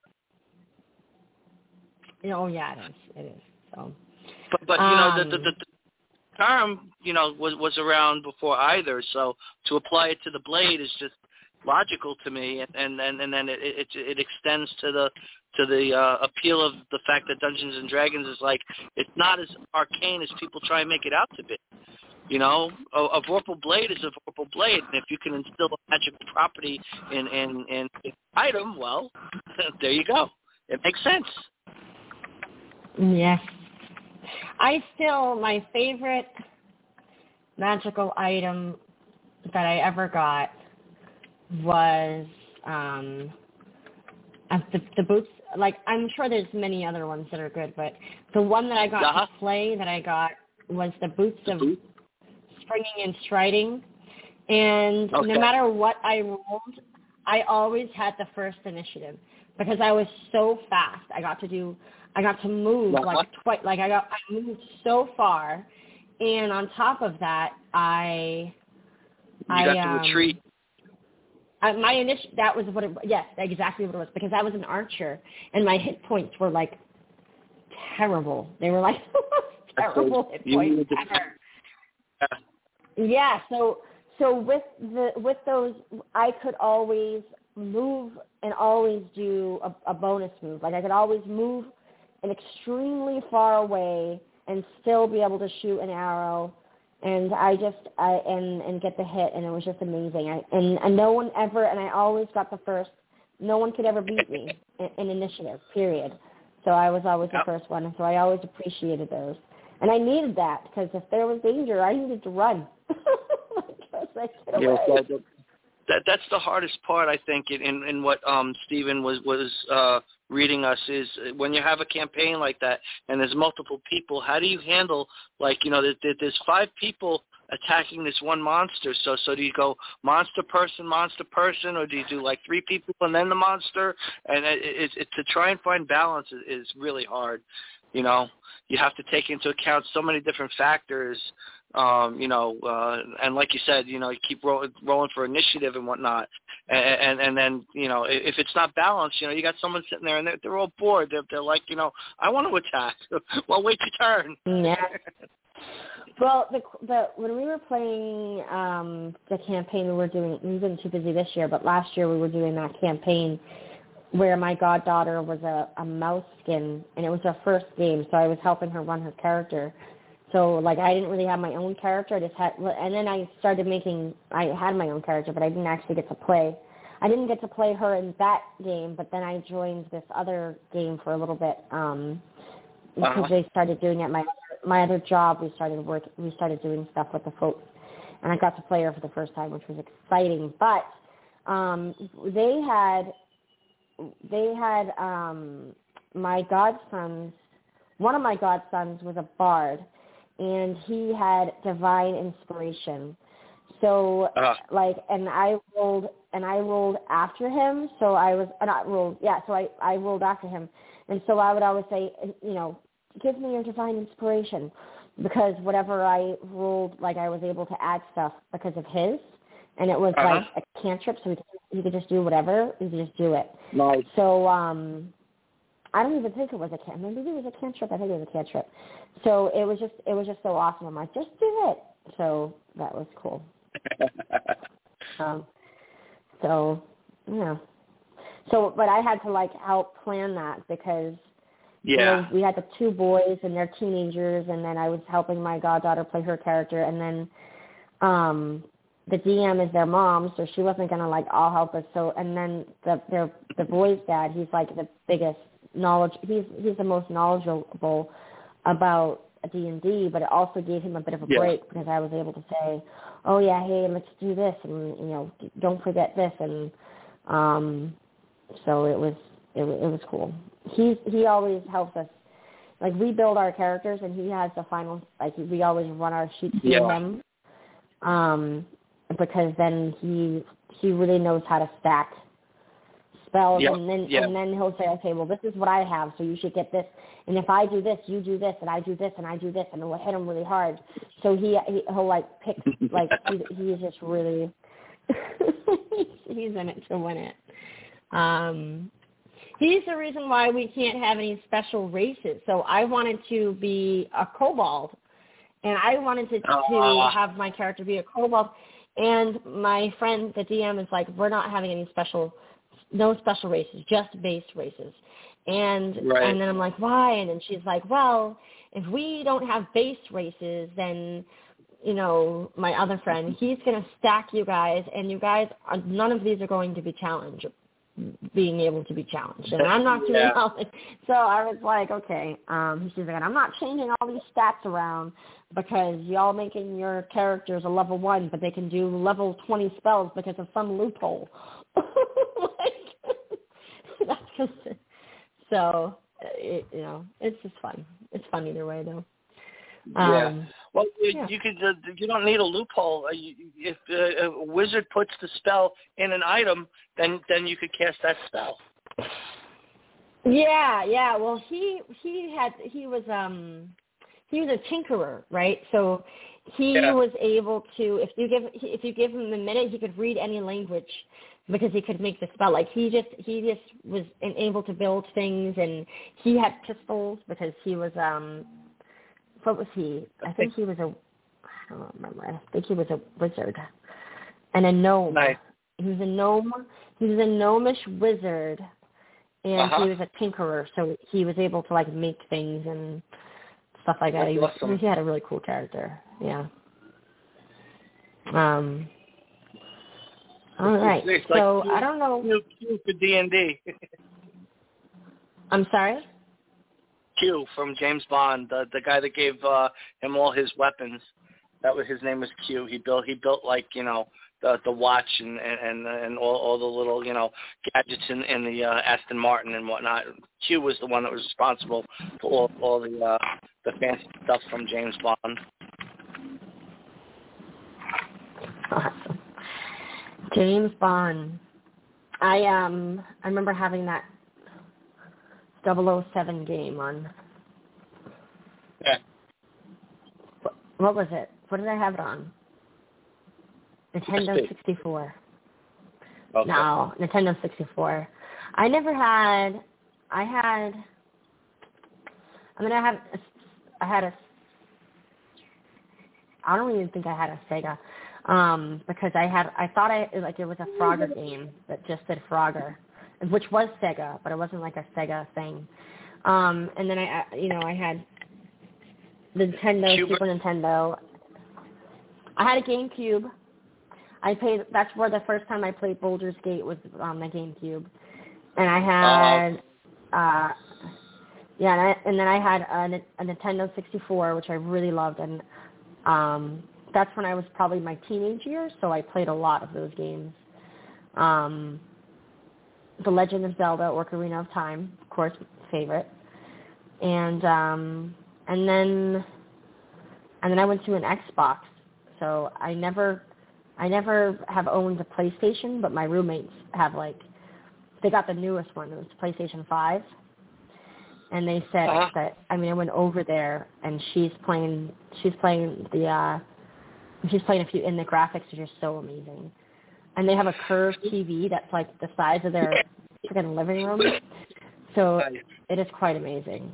Oh yeah, it is. It is. So. But but you um, know the, the the term you know was was around before either. So to apply it to the blade is just logical to me, and and and then it it, it extends to the to the uh, appeal of the fact that Dungeons and Dragons is like it's not as arcane as people try and make it out to be. You know, a, a vorpal blade is a vorpal blade, and if you can instill a magical property in in in an item, well, there you go. It makes sense. Yes. I still, my favorite magical item that I ever got was um, the, the boots. Like, I'm sure there's many other ones that are good, but the one that I got uh-huh. to play that I got was the boots the of boot? springing and striding. And okay. no matter what I rolled, I always had the first initiative because I was so fast. I got to do, I got to move uh-huh. like twice. Like I got, I moved so far, and on top of that, I, you I got to um, retreat. I, my initial, that was what it. Yes, exactly what it was because I was an archer, and my hit points were like terrible. They were like terrible hit points ever. Yeah, so so with the with those, I could always move and always do a, a bonus move. Like I could always move an extremely far away and still be able to shoot an arrow, and I just I and and get the hit, and it was just amazing. I, and and no one ever, and I always got the first. No one could ever beat me in, in initiative. Period. So I was always the first one, and so I always appreciated those. And I needed that because if there was danger, I needed to run. like, yeah, that, that, that's the hardest part, I think, in, in, in what um, Stephen was, was uh, reading us is when you have a campaign like that and there's multiple people, how do you handle, like, you know, there, there's five people attacking this one monster. So so do you go monster person, monster person, or do you do like three people and then the monster? And it, it, it, to try and find balance is, is really hard. You know, you have to take into account so many different factors, um, you know, uh, and like you said, you know, you keep roll, rolling for initiative and whatnot. And, and, and then, you know, if it's not balanced, you know, you got someone sitting there and they're, they're all bored. They're, they're like, you know, I want to attack. Well, wait your turn. Yeah. Well, the, the when we were playing um, the campaign we were doing, we've been too busy this year, but last year we were doing that campaign where my goddaughter was a, a mouse skin, and it was her first game, so I was helping her run her character. So, like, I didn't really have my own character. I just had, and then I started making, I had my own character, but I didn't actually get to play. I didn't get to play her in that game, but then I joined this other game for a little bit um, because uh-huh. they started doing it. My my other job, we started work, we started doing stuff with the folks, and I got to play her for the first time, which was exciting. But um, they had, they had um, my godsons. One of my godsons was a bard, and he had divine inspiration. So, uh-huh. like, and I rolled, and I rolled after him. So I was uh, not rolled, yeah. So I, I rolled after him, and so I would always say, you know, give me your divine inspiration, because whatever I rolled, like, I was able to add stuff because of his, and it was uh-huh. like a cantrip, so he could, he could just do whatever, he could just do it. Nice. So, um, I don't even think it was a cantrip. Maybe it was a cantrip. I think it was a cantrip. So it was just, it was just so awesome. I'm like, just do it. So that was cool. um, so, yeah. So, but I had to, like, help plan that because yeah. you know, we had the two boys and they're teenagers, and then I was helping my goddaughter play her character, and then um, the D M is their mom, so she wasn't gonna, like, all help us. So, and then the their the boy's dad, he's like the biggest knowledge. He's he's the most knowledgeable about D and D, but it also gave him a bit of a yeah. break because I was able to say, oh yeah, hey, let's do this, and you know, don't forget this, and um, so it was it, it was cool. He's he always helps us, like, we build our characters, and he has the final, like, we always run our sheets through yeah. him, um, because then he he really knows how to stack spells, yep. and then yep. and then he'll say, okay, well, this is what I have, so you should get this, and if I do this, you do this, and I do this, and I do this, and it will hit him really hard. So he, he he'll like pick, like he, he's just really he's in it to win it. Um, he's the reason why we can't have any special races. So I wanted to be a kobold, and I wanted to, to have my character be a kobold, and my friend, the D M, is like, we're not having any special. No special races, just base races. And right. and then I'm like, why? And then she's like, well, if we don't have base races, then, you know, my other friend, he's going to stack you guys, and you guys, are, none of these are going to be challenged, being able to be challenged. And I'm not doing yeah. all this. So I was like, okay. Um, she's like, I'm not changing all these stats around because y'all making your characters a level one, but they can do level twenty spells because of some loophole. like, that's just, so, it, you know, it's just fun. It's fun either way, though. Yeah. Um, well, you, yeah. you could. Uh, you don't need a loophole. Uh, you, if uh, a wizard puts the spell in an item, then then you could cast that spell. Yeah, yeah. Well, he he had he was um he was a tinkerer, right? So he Yeah. was able to, if you give if you give him a minute, he could read any language because he could make the spell. Like he just he just was able to build things, and he had pistols because he was um what was he? I think he was a I don't remember. I think he was a wizard and a gnome. Nice. He was a gnome. He was a gnomish wizard. And uh-huh. he was a tinkerer, so he was able to like make things and stuff like that. That's He, was, awesome. he had a really cool character. Yeah. Um. All right. It's So like Q, I don't know. Q, Q for D and D. I'm sorry. Q from James Bond, the the guy that gave uh, him all his weapons. That was his name was Q. He built he built like you know. The, the watch and and and all, all the little you know gadgets in, in the uh, Aston Martin and whatnot. Q was the one that was responsible for all, all the uh, the fancy stuff from James Bond. Awesome. James Bond. I um I remember having that double oh seven game on. Yeah. What, what was it? What did I have it on? Nintendo sixty-four. Okay. No, Nintendo sixty-four. I never had. I had. I mean, I had. I had a. I don't even think I had a Sega, um, because I had. I thought I like it was a Frogger game that just said Frogger, which was Sega, but it wasn't like a Sega thing. Um, and then I, you know, I had the Nintendo, Cuba. Super Nintendo. I had a GameCube. I played. That's where the first time I played Baldur's Gate was on my GameCube, and I had, uh, uh yeah, and, I, and then I had a, a Nintendo sixty-four, which I really loved, and um, that's when I was probably my teenage years, so I played a lot of those games. Um, The Legend of Zelda: Ocarina of Time, of course, favorite, and um, and then and then I went to an Xbox, so I never. I never have owned a PlayStation, but my roommates have, like, they got the newest one. It was PlayStation five. And they said uh-huh. that, I mean, I went over there, and she's playing, she's playing the, uh, she's playing a few, and the graphics are just so amazing. And they have a curved T V that's, like, the size of their freaking living room. So it is quite amazing.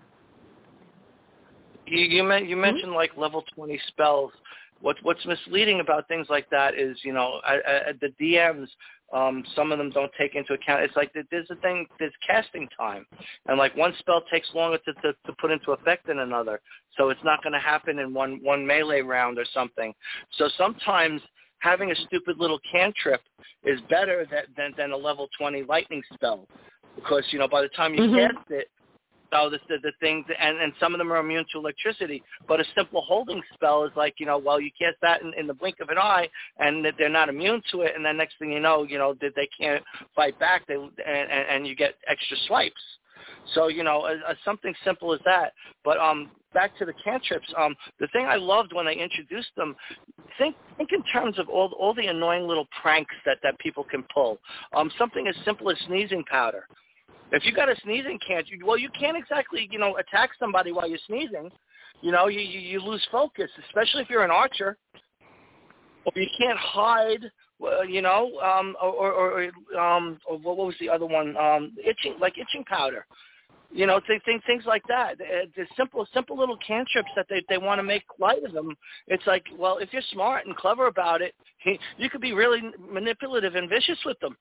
You, you, men- you mentioned, mm-hmm. like, level twenty spells. What, what's misleading about things like that is, you know, I, I, the D Ms, um, some of them don't take into account. It's like there's a thing, there's casting time. And, like, one spell takes longer to, to, to put into effect than another. So it's not going to happen in one, one melee round or something. So sometimes having a stupid little cantrip is better than, than, than a level twenty lightning spell. Because, you know, by the time you mm-hmm. cast it, So the, the the things, and, and some of them are immune to electricity. But a simple holding spell is like, you know, well, you cast that in, in the blink of an eye, and they're not immune to it. And then next thing you know, you know, that they can't fight back. They and, and you get extra swipes. So you know, a, a, something simple as that. But um, back to the cantrips. Um, the thing I loved when they introduced them, think think in terms of all all the annoying little pranks that, that people can pull. Um, something as simple as sneezing powder. If you got a sneezing cantrip, well, you can't exactly, you know, attack somebody while you're sneezing. You know, you, you, you lose focus, especially if you're an archer. Or you can't hide, uh, you know, um, or, or, or, um, or what was the other one? Um, itching, like itching powder. You know, th- th- things like that. The simple, simple little cantrips that they, they want to make light of them. It's like, well, if you're smart and clever about it, you could be really manipulative and vicious with them.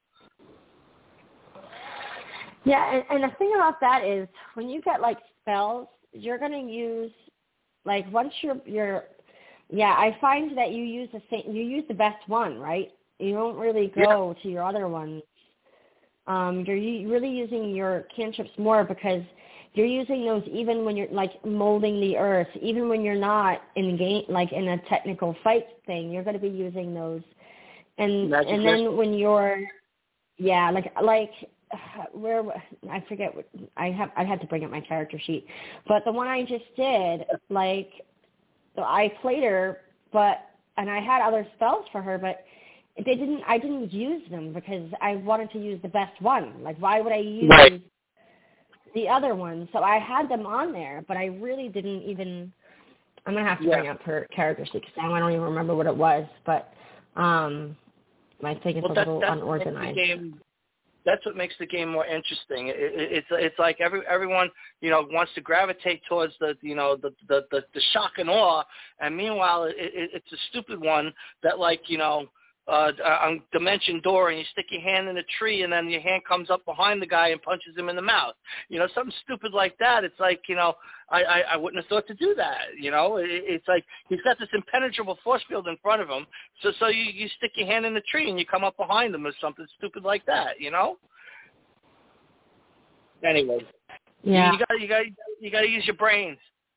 Yeah, and, and the thing about that is when you get, like, spells, you're going to use, like, once you're, you're, yeah, I find that you use the same, you use the best one, right? You don't really go yeah. to your other ones. Um, you're really using your cantrips more because you're using those even when you're, like, molding the earth, even when you're not in game, like, in a technical fight thing, you're going to be using those. And Magic and then when you're, yeah, like, like, where I forget what I have I had to bring up my character sheet, but the one I just did, like So I played her, but and I had other spells for her, but they didn't. I didn't use them because I wanted to use the best one. Like, why would I use right. the other one? So I had them on there, but I really didn't even. I'm gonna have to yeah. bring up her characteristic because now I don't even remember what it was, but um, my thing is well, a that, little that's unorganized. The game, that's what makes the game more interesting. It, it, it's it's like every everyone you know wants to gravitate towards the you know the the the, the shock and awe, and meanwhile it, it, it's a stupid one that like you know. Uh, on Dimension Door, and you stick your hand in a tree, and then your hand comes up behind the guy and punches him in the mouth. You know, something stupid like that. It's like, you know, I, I, I wouldn't have thought to do that. You know, it, it's like he's got this impenetrable force field in front of him, so so you, you stick your hand in the tree and you come up behind him or something stupid like that. You know. Anyway, yeah, you got you got you got to use your brains.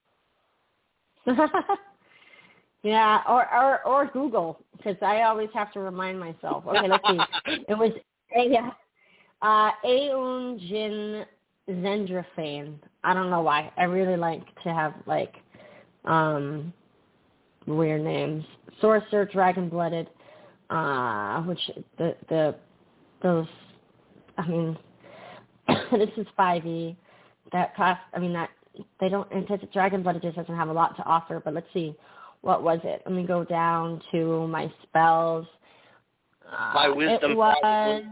Yeah, or, or or Google, because I always have to remind myself. Okay, let's see. It was yeah, uh, Aeon Jin Zendrafane. I don't know why. I really like to have like um, weird names. Sorcerer, Dragon Blooded, uh, which the the those. I mean, this is five E. That cost. I mean that they don't. It's Dragon Blooded just doesn't have a lot to offer. But let's see. What was it? Let me go down to my spells. Uh, My wisdom. It was... Probably.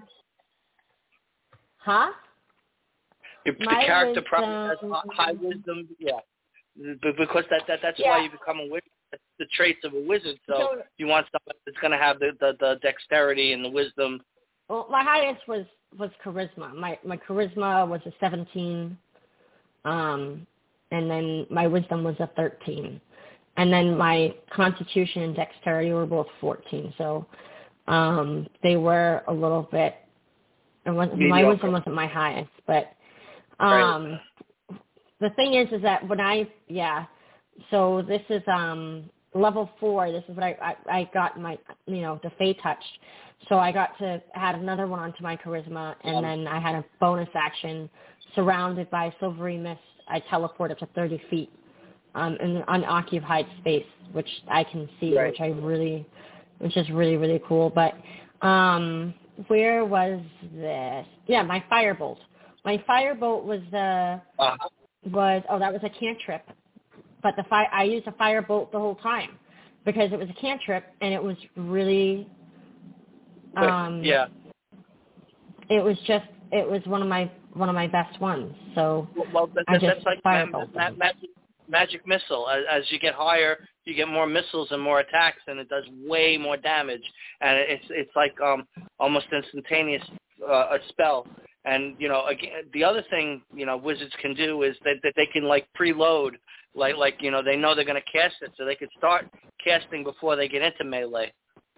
Huh? Your, the my character wisdom... probably has high wisdom. Yeah. Because that, that that's yeah. why you become a wizard. That's the traits of a wizard. So, so you want someone that's going to have the, the, the dexterity and the wisdom. Well, my highest was, was charisma. My my charisma was a seventeen. Um, and then my wisdom was a thirteen. And then my constitution and dexterity were both fourteen. So um, they were a little bit, it wasn't, my wisdom wasn't my highest. But um, right. the thing is, is that when I, yeah, so this is um, level four. This is what I, I, I got my, you know, the Fey Touch. So I got to add another one onto my charisma. And um, then I had a bonus action surrounded by silvery mist. I teleported to thirty feet. Um, in an unoccupied space, which I can see, right. which I really, which is really, really cool. But um, where was this? Yeah, my firebolt. My firebolt was the uh, was oh that was a cantrip, but the fire I used a firebolt the whole time because it was a cantrip and it was really um, yeah. It was just it was one of my one of my best ones. So well, that, I just that's like firebolt. Ma- ma- magic, magic missile. As, as you get higher, you get more missiles and more attacks, and it does way more damage. And it's it's like um, almost instantaneous uh, a spell. And you know, again, the other thing you know wizards can do is that, that they can like preload, like like you know they know they're going to cast it, so they could start casting before they get into melee.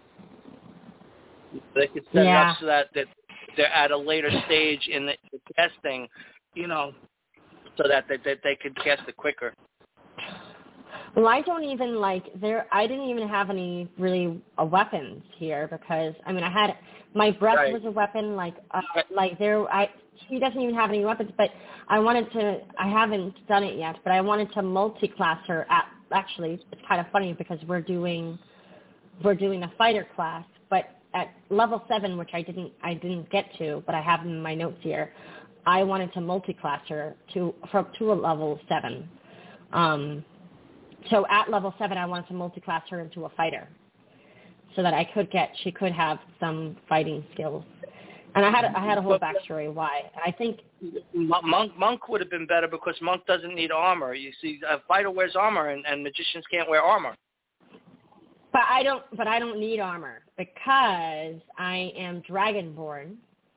They could set yeah. it up so that, that they're at a later stage in the, the casting, you know, so that they, that they could cast it quicker. Well, I don't even like there. I didn't even have any really uh, weapons here because I mean I had my breath right. was a weapon. Like uh, like there, I he doesn't even have any weapons. But I wanted to. I haven't done it yet, but I wanted to multi-class her. At, actually, it's kind of funny because we're doing we're doing a fighter class, but at level seven, which I didn't I didn't get to, but I have in my notes here. I wanted to multi-class her to from to a level seven. Um, So at level seven, I wanted to multi-class her into a fighter, so that I could get she could have some fighting skills. And I had I had a whole backstory why. I think Monk Monk would have been better because Monk doesn't need armor. You see, a fighter wears armor, and, and magicians can't wear armor. But I don't. But I don't need armor because I am Dragonborn.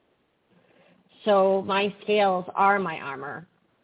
So my scales are my armor.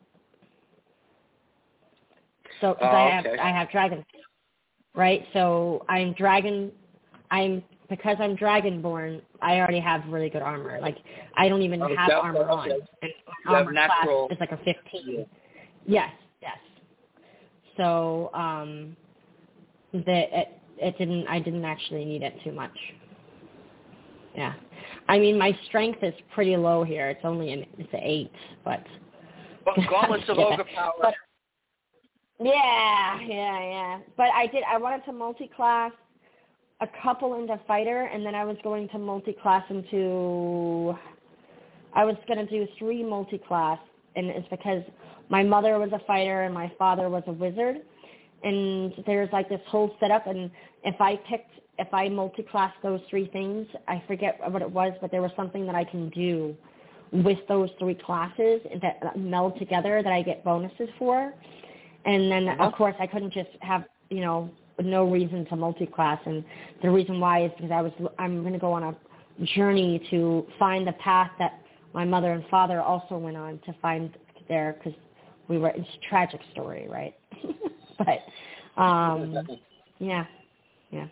So cause oh, I have okay. I have dragon, right? So I'm dragon. I'm because I'm dragonborn. I already have really good armor. Like I don't even oh, have armor on. And armor natural. class is like a fifteen. Yes, yes. So um, the it, it didn't. I didn't actually need it too much. Yeah, I mean my strength is pretty low here. It's only an it's an eight, but. But Gauntlets of Ogre Power. But, Yeah, yeah, yeah. But I did. I wanted to multi-class a couple into fighter, and then I was going to multi-class into. I was going to do three multi-class, and it's because my mother was a fighter and my father was a wizard, and there's like this whole setup. And if I picked, if I multi-classed those three things, I forget what it was, but there was something that I can do with those three classes that meld together that I get bonuses for. And then, uh-huh. of course, I couldn't just have, you know, no reason to multi-class. And the reason why is because I was, I'm going to go on a journey to find the path that my mother and father also went on to find there, because we were, it's a tragic story, right? But, um, yeah, yeah.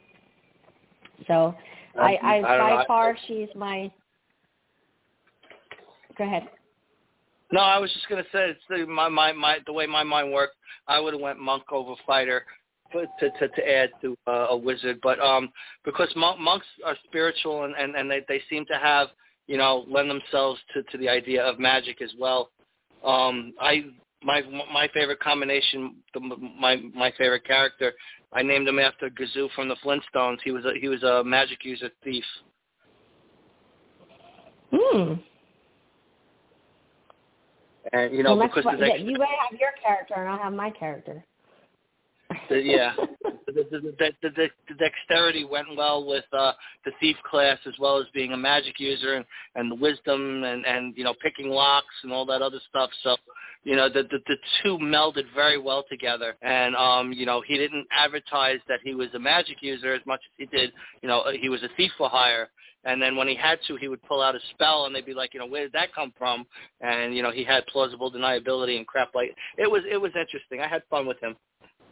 So I, I, I by know. far, she's my, go ahead. No, I was just gonna say it's the, my my my the way my mind worked. I would have went monk over fighter, to to, to add to uh, a wizard. But um, because monk, monks are spiritual and, and, and they, they seem to have, you know, lend themselves to, to the idea of magic as well. Um, I my my favorite combination, the, my my favorite character, I named him after Gazoo from the Flintstones. He was a, he was a magic user thief. Hmm. And, you know, well, because what, the you may have your character and I'll have my character. The, yeah, the, the, the, the, the, the dexterity went well with uh, the thief class, as well as being a magic user, and, and the wisdom and, and, you know, picking locks and all that other stuff. So, you know, the, the, the two melded very well together. And, um, you know, he didn't advertise that he was a magic user as much as he did, you know, he was a thief for hire. And then when he had to, he would pull out a spell, and they'd be like, you know, where did that come from? And, you know, he had plausible deniability and crap like it was. It was interesting. I had fun with him.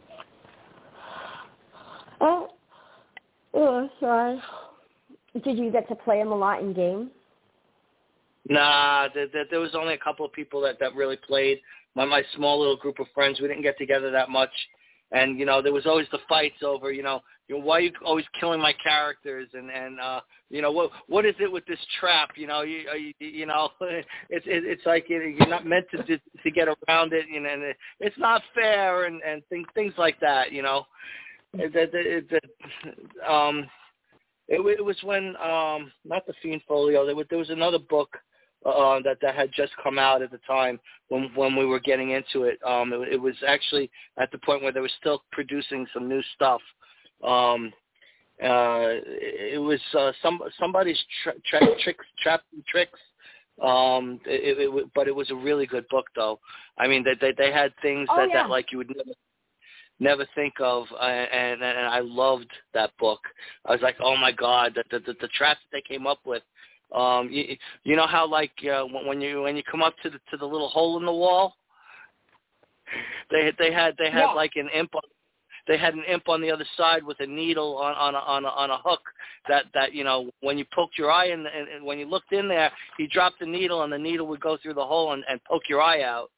Oh, oh, sorry. Did you get to play him a lot in game? Nah, there, there, there was only a couple of people that, that really played. My my small little group of friends, we didn't get together that much. And, you know, there was always the fights over, you know, you know, why are you always killing my characters? And, and uh, you know, what what is it with this trap? You know, you you, you know, it's it, it's like you're not meant to to get around it, you know, and it, it's not fair, and, and things things like that, you know. It, it, it, it, um, it, it was when, um, not the Fiend Folio, there was, there was another book uh, that, that had just come out at the time when when we were getting into it. Um, it, it was actually at the point where they were still producing some new stuff. Um, uh, it was uh, some somebody's tra- tra- tricks, traps and tricks. Um, it, it, it, but it was a really good book, though. I mean, they they, they had things oh, that, yeah. that like you would never never think of, uh, and and I loved that book. I was like, oh my god, the the, the traps that they came up with. Um, you, you know how like uh, when you when you come up to the to the little hole in the wall, they they had they had yeah. like an imp. On, They had an imp on the other side with a needle on on a, on a, on a hook that, that you know when you poked your eye in, and, and when you looked in there, he dropped the needle and the needle would go through the hole and, and poke your eye out.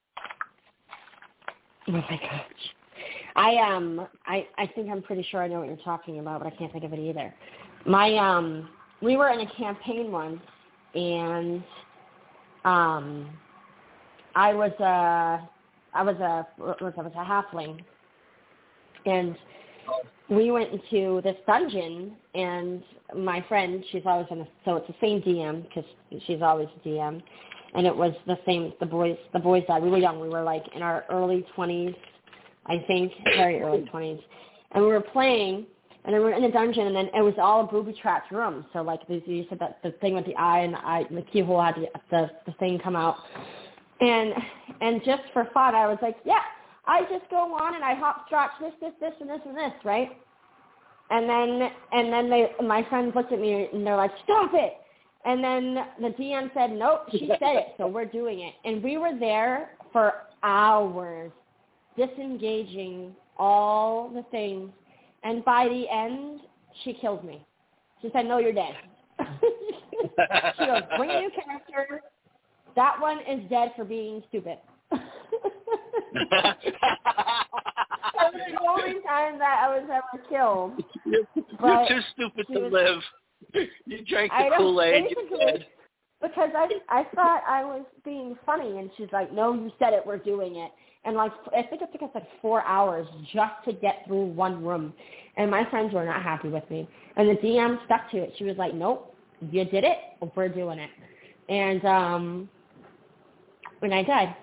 Oh my gosh, I um I I think I'm pretty sure I know what you're talking about, but I can't think of it either. My um we were in a campaign once, and um I was a I was a was I was a halfling. And we went into this dungeon, and my friend, she's always in a, so it's the same D M because she's always a D M, and it was the same, the boys, the boys died. We were young. We were like in our early twenties, I think, very early twenties. And we were playing, and then we were in the dungeon, and then it was all a booby-trapped room. So like you said, that the thing with the eye and the, eye, the keyhole had the, the, the thing come out. And and just for fun, I was like, yeah. I just go on and I hopscotch this, this, this, and this, and this, right? And then, and then they, my friends looked at me and they're like, "Stop it!" And then the D M said, "Nope, she said it, so we're doing it." And we were there for hours, disengaging all the things. And by the end, she killed me. She said, "No, you're dead." She goes, "Bring a new character. That one is dead for being stupid." That was the only time that I was ever killed. You're, you're too stupid to was, live. You drank the Kool-Aid. You're dead. because I I thought I was being funny, and she's like, no, you said it, we're doing it. And, like, I think it took us, like, four hours just to get through one room. And my friends were not happy with me. And the D M stuck to it. She was like, nope, you did it, we're doing it. And, um, and I died.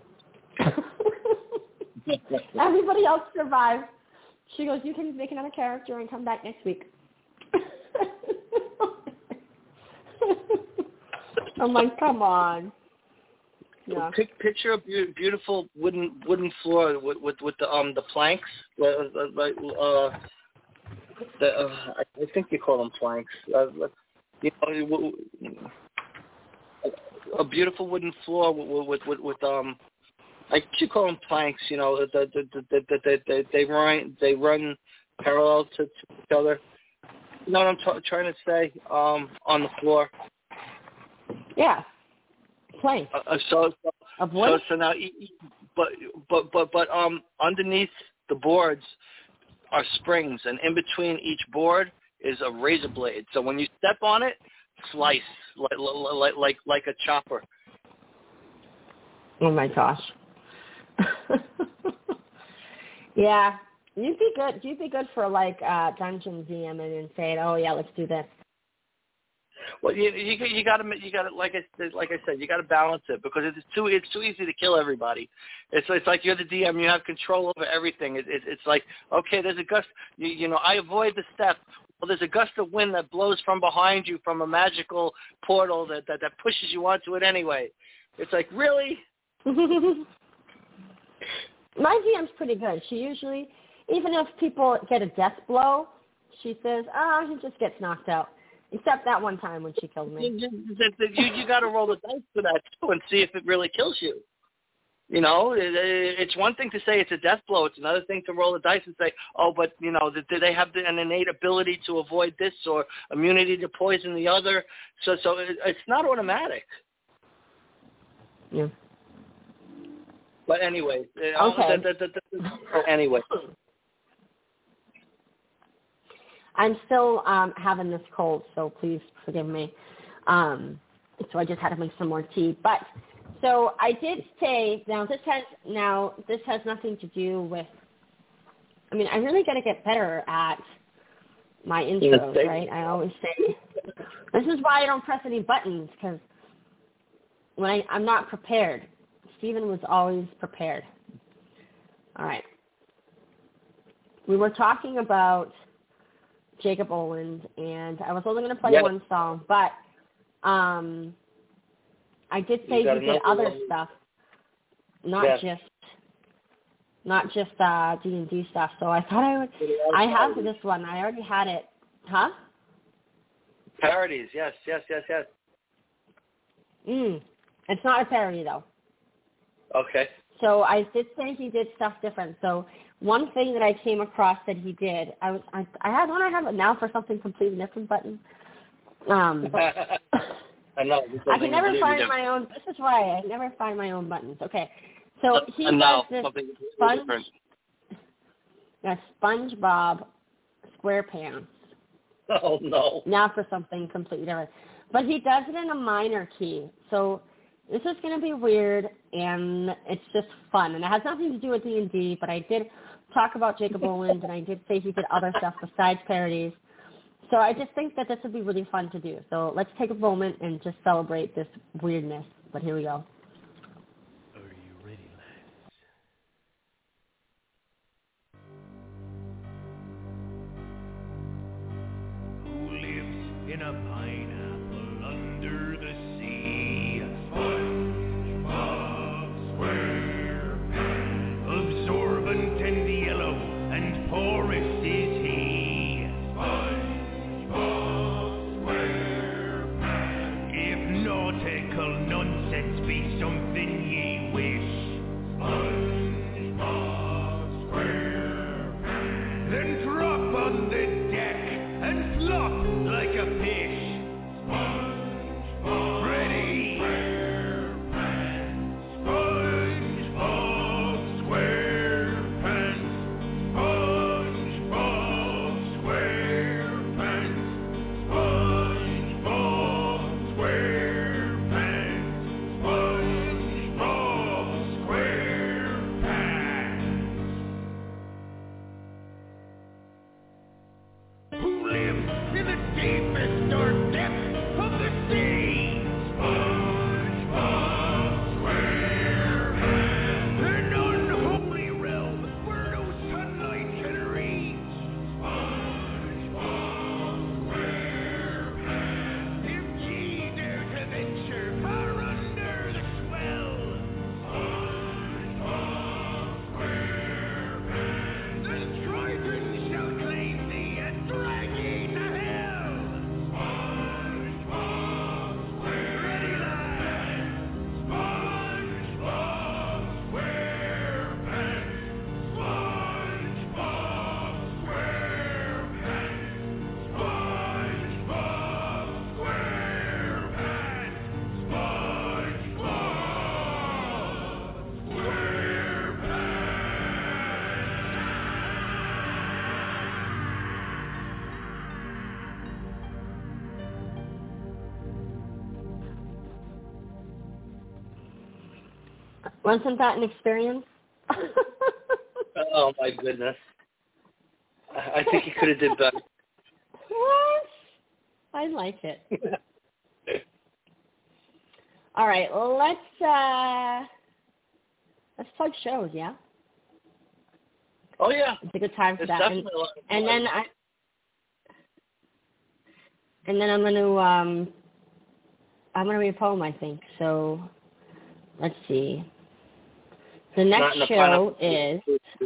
Everybody else survived. She goes, you can make another character and come back next week. I'm like, come on. Yeah. Picture a beautiful wooden wooden floor with with, with the um the planks, like uh, the uh, I think you call them planks. Uh, you know, a beautiful wooden floor with with with, with um, I should call them planks. You know, the the the, the, the, the they run they run parallel to, to each other. You know what I'm t- trying to say? Um, on the floor. Yeah. Planks. Uh, so, so, so, so now, but, but, but, but, um, underneath the boards are springs, and in between each board is a razor blade. So when you step on it, slice like, like, like, like a chopper. Oh my gosh. Yeah, you'd be good. You'd be good for like uh, Dungeon D M and saying, "Oh yeah, let's do this." Well, you you, you got to you got to like I like I said, you got to balance it because it's too it's too easy to kill everybody. It's it's like you're the D M, you have control over everything. It, it, it's like okay, there's a gust. You, you know, I avoid the step. Well, there's a gust of wind that blows from behind you from a magical portal that that, that pushes you onto it anyway. It's like really. My D M's pretty good. She usually, even if people get a death blow, she says, "Oh, he just gets knocked out." Except that one time when she killed me. You, you, you got to roll the dice for that, too, and see if it really kills you. You know, it, it's one thing to say it's a death blow. It's another thing to roll the dice and say, oh, but, you know, do they have an innate ability to avoid this or immunity to poison the other? So so it, it's not automatic. Yeah. But anyway. Okay. The, the, the, the, anyway. I'm still um, having this cold, so please forgive me. Um, so I just had to make some more tea. But so I did say now this has now this has nothing to do with. I mean, I really got to get better at my intros, right? I always say this is why I don't press any buttons because when I, I'm not prepared. Stephen was always prepared. All right. We were talking about Jacob Oland, and I was only going to play yep. one song, but um, I did say you did other one. stuff, not yes. just not just uh, D and D stuff. So I thought I would. I have this one. I already had it, huh? Parodies, yes, yes, yes, yes. Mm, it's not a parody though. Okay. So I did say he did stuff different. So one thing that I came across that he did, I was I, I had one I have it now for something completely different button. Um, I know. I can never find different. my own. This is why I never find my own buttons. Okay, so he does this sponge, a SpongeBob SquarePants. Oh no! Now for something completely different, but he does it in a minor key. So this is going to be weird, and it's just fun. And it has nothing to do with D and D, but I did talk about Jacob Oland, and I did say he did other stuff besides parodies. So I just think that this would be really fun to do. So let's take a moment and just celebrate this weirdness. But here we go. Are you ready, lads? Who lives in a pineapple under the sea? SpongeBob SquarePants, absorbent and yellow and porous is he. SpongeBob SquarePants, if nautical nonsense be something ye wish. SpongeBob SquarePants, then drop on the deck and flop like a fish. SpongeBob ready. Wasn't that an experience? Oh, my goodness. I, I think he could have did better. What? I like it. All right, well, let's, uh, let's plug shows, yeah? Oh, yeah. It's a good time for it's that. Definitely And, and then I... And then I'm going to, um, I'm going to read a poem, I think. So, let's see. The next the show is,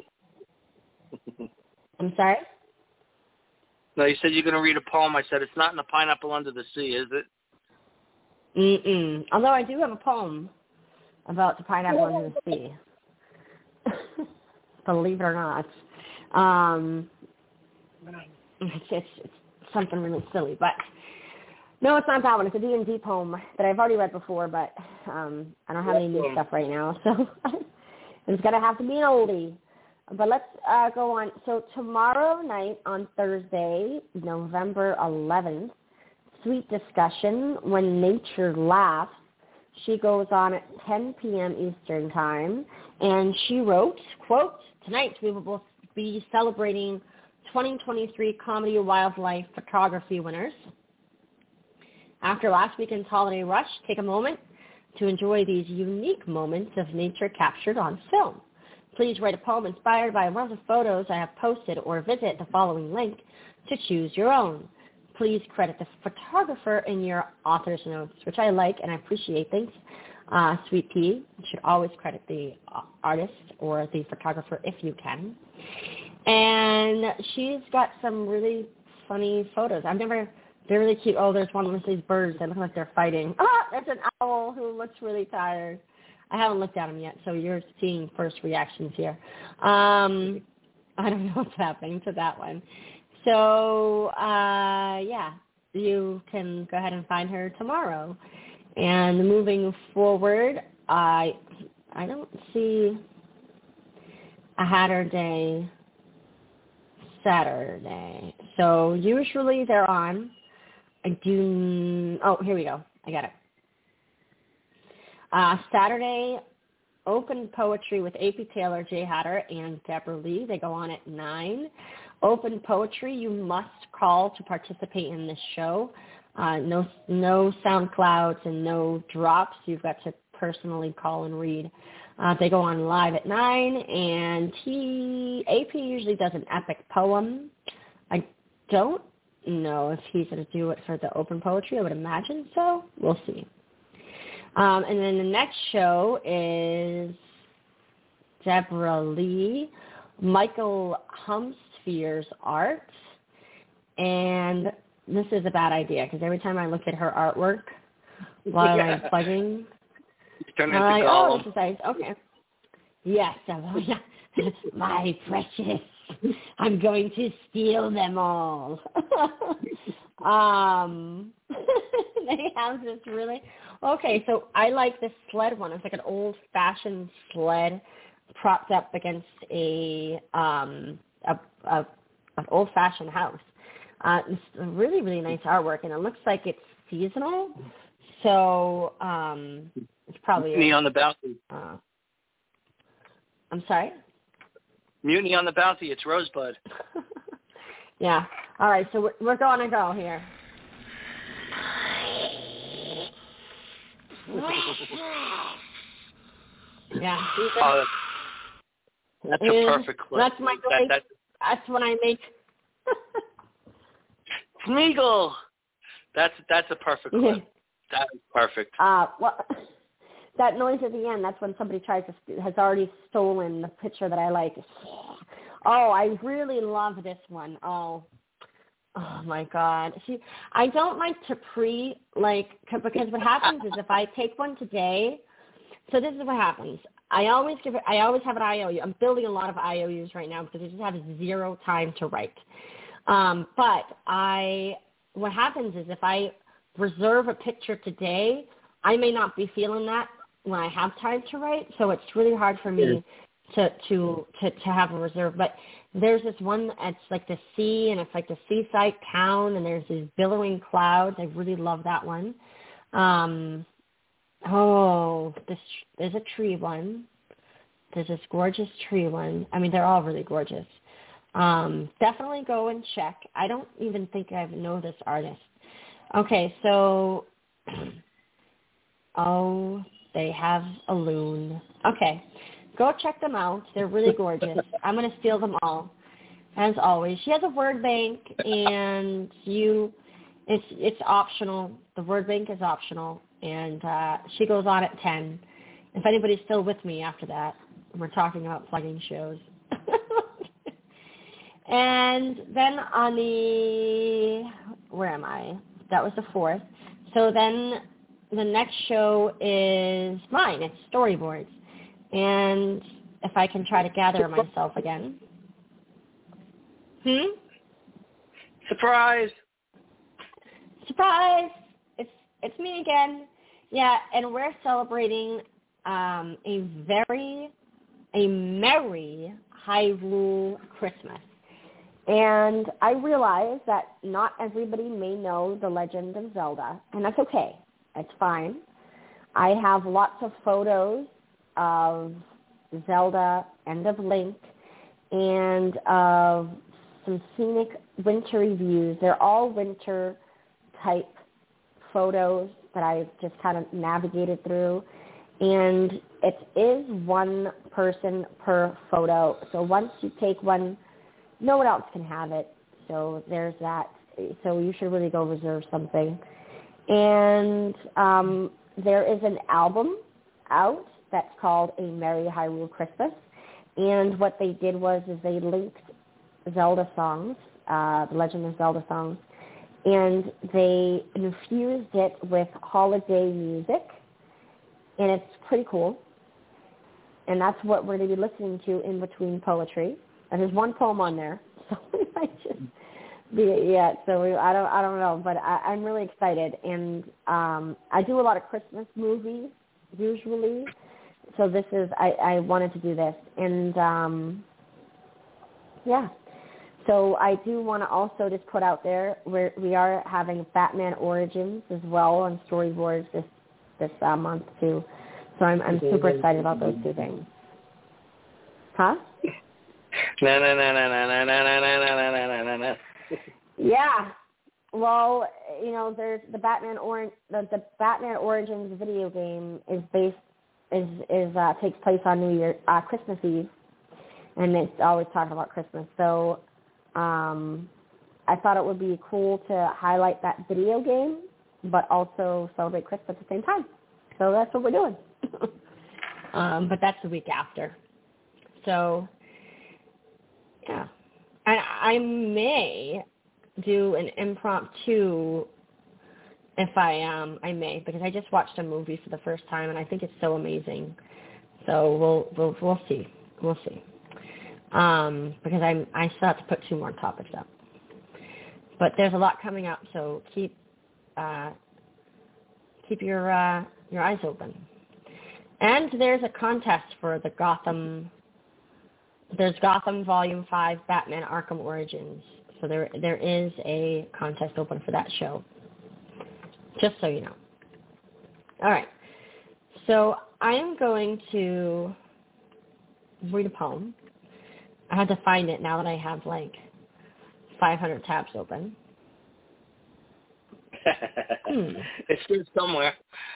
I'm sorry? No, you said you're going to read a poem. I said it's not in the Pineapple Under the Sea, is it? Mm-mm. Although I do have a poem about the pineapple under the sea. Believe it or not. Um, it's, it's, it's something really silly, but no, it's not that one. It's a D and D poem that I've already read before, but um, I don't have any new stuff right now, so it's going to have to be an oldie. But let's uh, go on. So tomorrow night on Thursday, November eleventh, Sweet Discussion, When Nature Laughs. She goes on at ten p.m. Eastern Time, and she wrote, quote, tonight we will be celebrating twenty twenty-three Comedy Wildlife Photography winners. After last weekend's holiday rush, take a moment to enjoy these unique moments of nature captured on film. Please write a poem inspired by one of the photos I have posted or visit the following link to choose your own. Please credit the photographer in your author's notes, which I like and I appreciate. Thanks, uh, Sweet Pea. You should always credit the artist or the photographer if you can. And she's got some really funny photos. I've never, they're really cute. Oh, there's one with these birds that look like they're fighting. Ah, there's an owl who looks really tired. I haven't looked at him yet, so you're seeing first reactions here. Um, I don't know what's happening to that one. So, uh, yeah, you can go ahead and find her tomorrow. And moving forward, I I don't see a Hatter Day Saturday. So usually they're on. I do, oh, here we go. I got it. Uh, Saturday, Open Poetry with A P Taylor, Jay Hatter, and Deborah Lee. They go on at nine. Open Poetry, you must call to participate in this show. Uh, no no SoundClouds and no drops. You've got to personally call and read. Uh, they go on live at nine, and he A P usually does an epic poem. I don't know if he's going to do it for the Open Poetry. I would imagine so. We'll see. Um, and then the next show is Deborah Lee, Michael Humsphere's art. And this is a bad idea because every time I look at her artwork while yeah. I'm plugging, I'm like, oh, this is nice. Okay. Yes. Oh, yeah. My precious. I'm going to steal them all. um, they have this really... Okay, so I like this sled one. It's like an old-fashioned sled propped up against a um a, a an old-fashioned house. Uh, it's really, really nice artwork, and it looks like it's seasonal. So um, it's probably Mutiny on the Bounty. Uh, I'm sorry? Mutiny on the Bounty. It's Rosebud. Yeah. All right, so we're, we're going to go here. Yeah. Oh, that's a perfect clip. That's my that, that, That's when I make. Smeagol. That's that's a perfect clip. That is perfect. Uh, well, that noise at the end. That's when somebody tries to has already stolen the picture that I like. Oh, I really love this one. Oh. Oh my God! See, I don't like to pre like because what happens is if I take one today, so this is what happens. I always give it. I always have an I O U. I'm building a lot of I O Us right now because I just have zero time to write. Um, but I, what happens is if I reserve a picture today, I may not be feeling that when I have time to write. So it's really hard for me to to to, to have a reserve, but. There's this one that's like the sea, and it's like the seaside town, and there's these billowing clouds. I really love that one. Um, Oh, this there's a tree one. There's this gorgeous tree one. I mean, they're all really gorgeous. Um, definitely go and check. I don't even think I know this artist. Okay, so, oh, they have a loon. Okay, go check them out. They're really gorgeous. I'm going to steal them all, as always. She has a word bank, and you, it's it's optional. The word bank is optional, and uh, she goes on at ten. If anybody's still with me after that, we're talking about plugging shows. And then on the, where am I? That was the fourth. So then the next show is mine. It's storyboards. And if I can try to gather myself again. Hmm? Surprise! Surprise! It's it's me again. Yeah, and we're celebrating um, a very, a merry Hyrule Christmas. And I realize that not everybody may know The Legend of Zelda, and that's okay. It's fine. I have lots of photos of Zelda and of Link and of some scenic wintry views. They're all winter-type photos that I've just kind of navigated through. And it is one person per photo. So once you take one, no one else can have it. So there's that. So you should really go reserve something. And um, there is an album out that's called A Merry Hyrule Christmas. And what they did was is they linked Zelda songs, uh, the Legend of Zelda songs, and they infused it with holiday music. And it's pretty cool. And that's what we're going to be listening to in between poetry. And there's one poem on there, so we might just be it yet. So we, I don't, I don't know, but I, I'm really excited. And um, I do a lot of Christmas movies usually, so this is I, I wanted to do this, and um, yeah. So I do want to also just put out there where we are having Batman Origins as well on storyboards this this uh, month too. So I'm I'm super excited about those two things. Huh? Na na na na na na na na na na na na. Yeah. Well, you know, there's the Batman or the, the Batman Origins video game is based is is uh, takes place on New Year uh, Christmas Eve, and it's always talking about Christmas. So, um, I thought it would be cool to highlight that video game, but also celebrate Christmas at the same time. So that's what we're doing. um, but that's the week after. So. Yeah, and I may do an impromptu if I um I may because I just watched a movie for the first time and I think it's so amazing. So we'll we'll we'll see we'll see. Um, because I'm I still have to put two more topics up, but there's a lot coming up. So keep uh keep your uh, your eyes open. And there's a contest for the Gotham. There's Gotham Volume five, Batman Arkham Origins. So there there is a contest open for that show. Just so you know. All right. So I am going to read a poem. I had to find it now that I have like five hundred tabs open. hmm. It's here somewhere.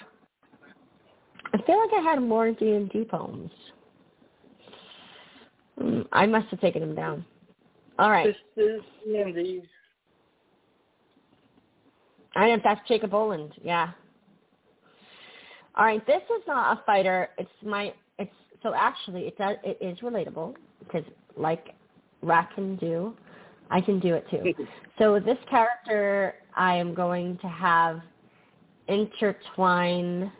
I feel like I had more D and D poems. I must have taken them down. All right. This is D and D. I know that's Jacob Boland. Yeah. All right. This is not a fighter. It's my. It's so actually it does. It is relatable because like Rat can do, I can do it too. So this character I am going to have intertwine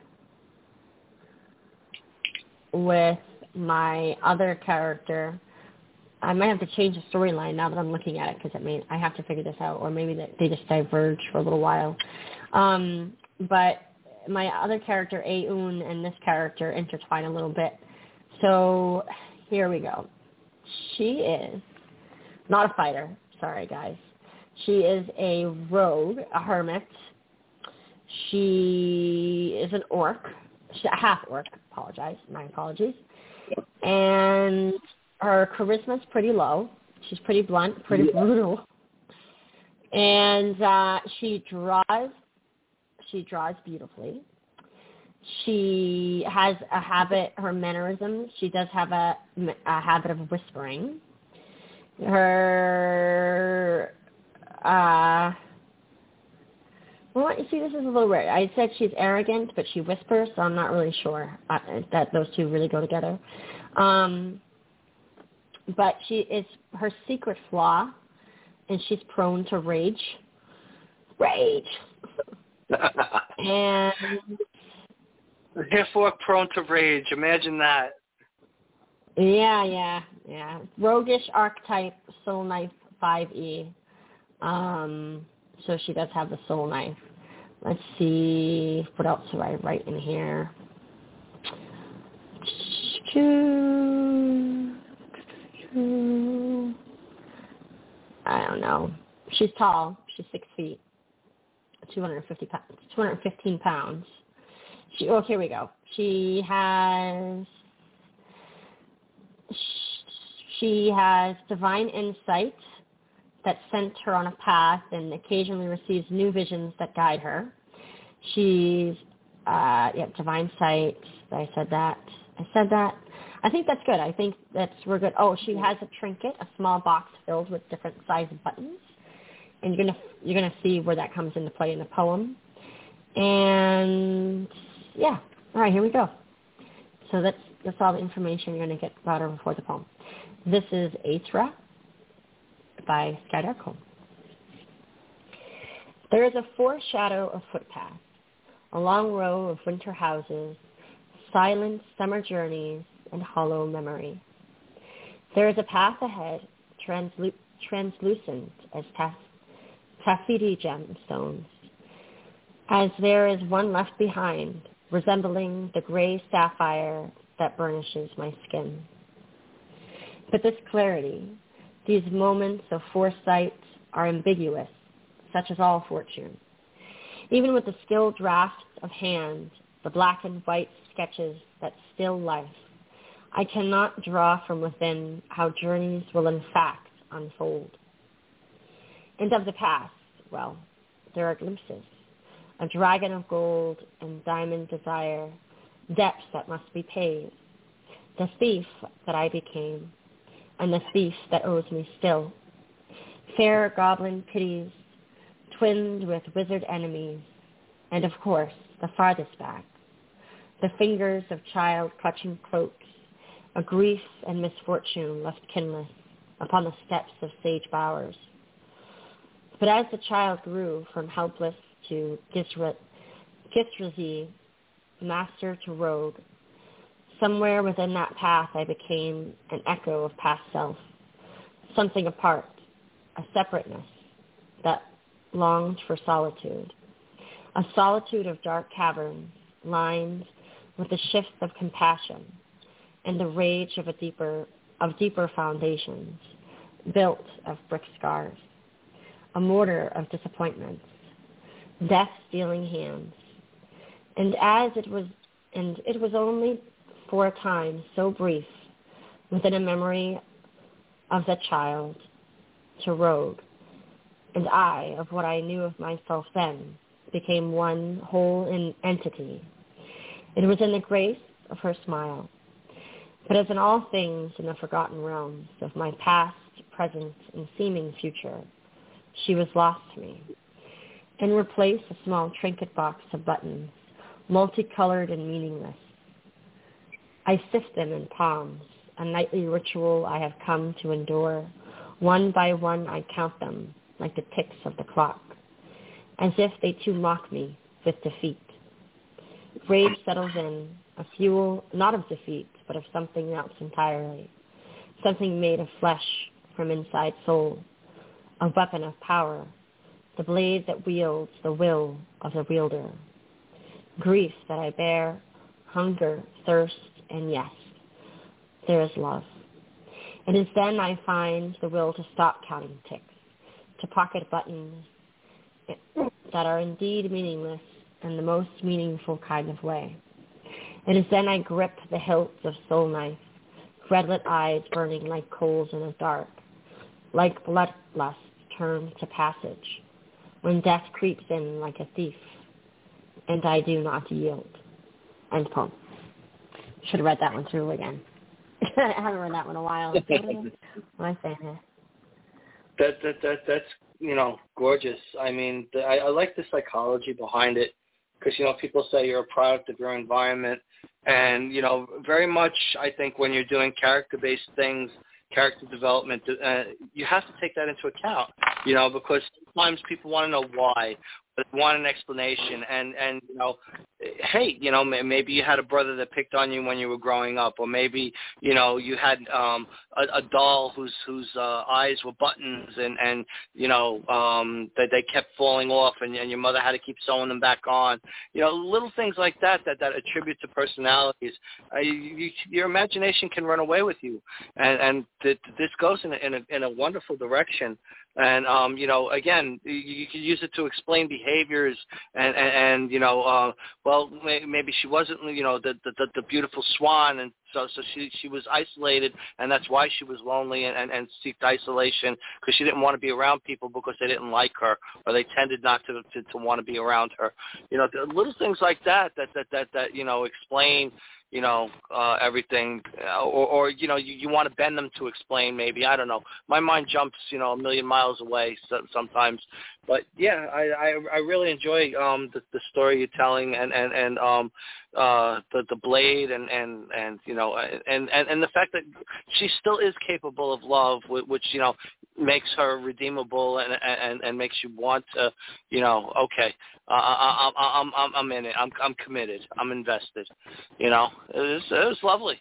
with my other character. I might have to change the storyline now that I'm looking at it because it may I have to figure this out, or maybe that they just diverge for a little while. Um, but my other character, Aun, and this character intertwine a little bit. So here we go. She is not a fighter. Sorry, guys. She is a rogue, a hermit. She is an orc. she's a half orc. Apologize, my apologies. And her charisma's pretty low. She's pretty blunt, pretty yeah. brutal. And uh, she draws. She draws beautifully. She has a habit. Her mannerisms. She does have a, a habit of whispering. Her. Uh, well, you see, this is a little weird. I said she's arrogant, but she whispers, so I'm not really sure uh, that those two really go together. Um, but she is her secret flaw, and she's prone to rage. Rage. And therefore prone to rage. Imagine that. Yeah, yeah, yeah. Roguish archetype, soul knife five E. Um, so she does have the soul knife. Let's see, what else do I write in here? I don't know. She's tall. She's six feet, two hundred fifty pounds, two hundred fifteen pounds. She, oh, here we go. She has, she has divine insight that sent her on a path and occasionally receives new visions that guide her. She's, uh, yeah, divine sight. I said that. I said that. I think that's good. I think that's, we're good. Oh, she has a trinket, a small box filled with different sized buttons. And you're going to, you're going to see where that comes into play in the poem. And yeah. All right, here we go. So that's, that's all the information you're going to get about her before the poem. This is Aethra by Sky Darkholme. There is a foreshadow of footpaths, a long row of winter houses, silent summer journeys, and hollow memory. There is a path ahead, translu- translucent as taf- taffety gemstones, as there is one left behind, resembling the gray sapphire that burnishes my skin. But this clarity, these moments of foresight are ambiguous, such as all fortune. Even with the skilled drafts of hand, the black and white sketches that still life, I cannot draw from within how journeys will in fact unfold. And of the past, well, there are glimpses, a dragon of gold and diamond desire, debts that must be paid, the thief that I became, and the thief that owes me still, fair goblin pities, twinned with wizard enemies, and of course, the farthest back, the fingers of child clutching cloaks, a grief and misfortune left kinless upon the steps of sage bowers. But as the child grew from helpless to Githrazi, master to rogue, somewhere within that path I became an echo of past self, something apart, a separateness that longed for solitude, a solitude of dark caverns lined with the shift of compassion and the rage of a deeper of deeper foundations, built of brick scars, a mortar of disappointments, death-stealing hands. And as it was, and it was only for a time so brief, within a memory of the child to rogue, and I, of what I knew of myself then, became one whole in entity. It was in the grace of her smile. But as in all things in the forgotten realms of my past, present, and seeming future, she was lost to me, and replaced a small trinket box of buttons, multicolored and meaningless. I sift them in palms, a nightly ritual I have come to endure. One by one I count them, like the ticks of the clock, as if they too mock me with defeat. Rage settles in, a fuel not of defeat, but of something else entirely, something made of flesh from inside soul, a weapon of power, the blade that wields the will of the wielder. Grief that I bear, hunger, thirst, and yes, there is love. It is then I find the will to stop counting ticks, to pocket buttons that are indeed meaningless in the most meaningful kind of way. It is then I grip the hilts of soul knife, redlit eyes burning like coals in the dark, like bloodlust turned to passage, when death creeps in like a thief, and I do not yield. End poem. Should have read that one through again. I haven't read that one in a while. What am I saying here? That, that, that, that's, you know, gorgeous. I mean, the, I, I like the psychology behind it because, you know, people say you're a product of your environment. And, you know, very much I think when you're doing character-based things, character development, uh, you have to take that into account, you know, because sometimes people want to know why, but they want an explanation. And, and you know, hey, you know, maybe you had a brother that picked on you when you were growing up, or maybe, you know, you had um, a, a doll whose whose uh, eyes were buttons and, and you know, um, that they kept falling off and, and your mother had to keep sewing them back on. You know, little things like that that, that attribute to personalities. Uh, you, you, your imagination can run away with you. And, and th- this goes in a, in, a, in a wonderful direction. And, um, you know, again, you, you can use it to explain behaviors and, and, and you know, uh, well, maybe she wasn't, you know, the, the, the beautiful swan, and so so she she was isolated, and that's why she was lonely and, and, and seeked isolation, because she didn't want to be around people because they didn't like her, or they tended not to to, to want to be around her. You know, little things like that that that that, that you know, explain, you know, uh, everything, uh, or, or, you know, you, you want to bend them to explain maybe. I don't know. My mind jumps, you know, a million miles away so, sometimes. But, yeah, I, I, I really enjoy um, the, the story you're telling and, and, and um, uh, the, the blade and, and, and you know, and, and, and the fact that she still is capable of love, which, you know, makes her redeemable and, and, and makes you want to, you know, okay, uh, I, I, I'm, I'm, I'm in it. I'm, I'm committed. I'm invested. You know, it was, it was lovely.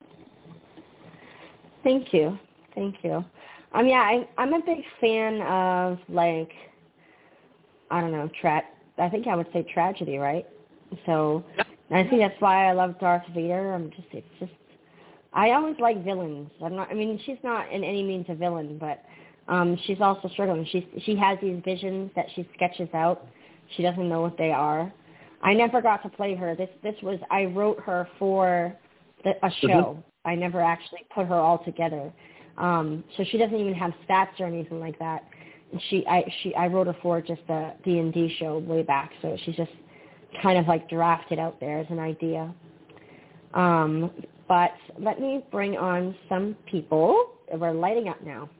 Thank you. Thank you. Um, yeah, I, I'm a big fan of, like, I don't know, tra- I think I would say tragedy, right? So I think that's why I love Darth Vader. I'm just, it's just, I always like villains. I'm not, I mean, she's not in any means a villain, but um, she's also struggling. She's, she has these visions that she sketches out. She doesn't know what they are. I never got to play her. This, this was, I wrote her for the, a show. Mm-hmm. I never actually put her all together. Um, so she doesn't even have stats or anything like that. She, I, she, I wrote her for just a D and D show way back, so she's just kind of like drafted out there as an idea. Um, but let me bring on some people. We're lighting up now.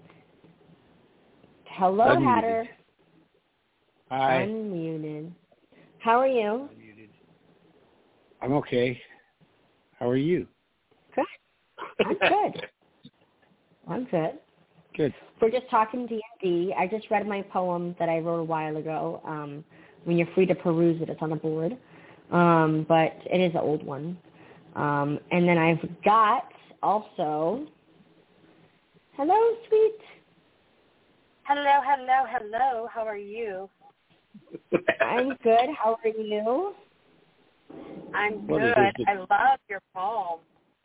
Hello, Unmuted. Hatter. Hi. Unmuted. How are you? Unmuted. I'm okay. How are you? Good. I'm good. I'm good. Good. We're just talking D and D. I just read my poem that I wrote a while ago. Um, when you're free to peruse it, it's on the board. Um, but it is an old one. Um, and then I've got also, hello, sweet. Hello, hello, hello. How are you? I'm good. How are you? I'm good. I love your poem.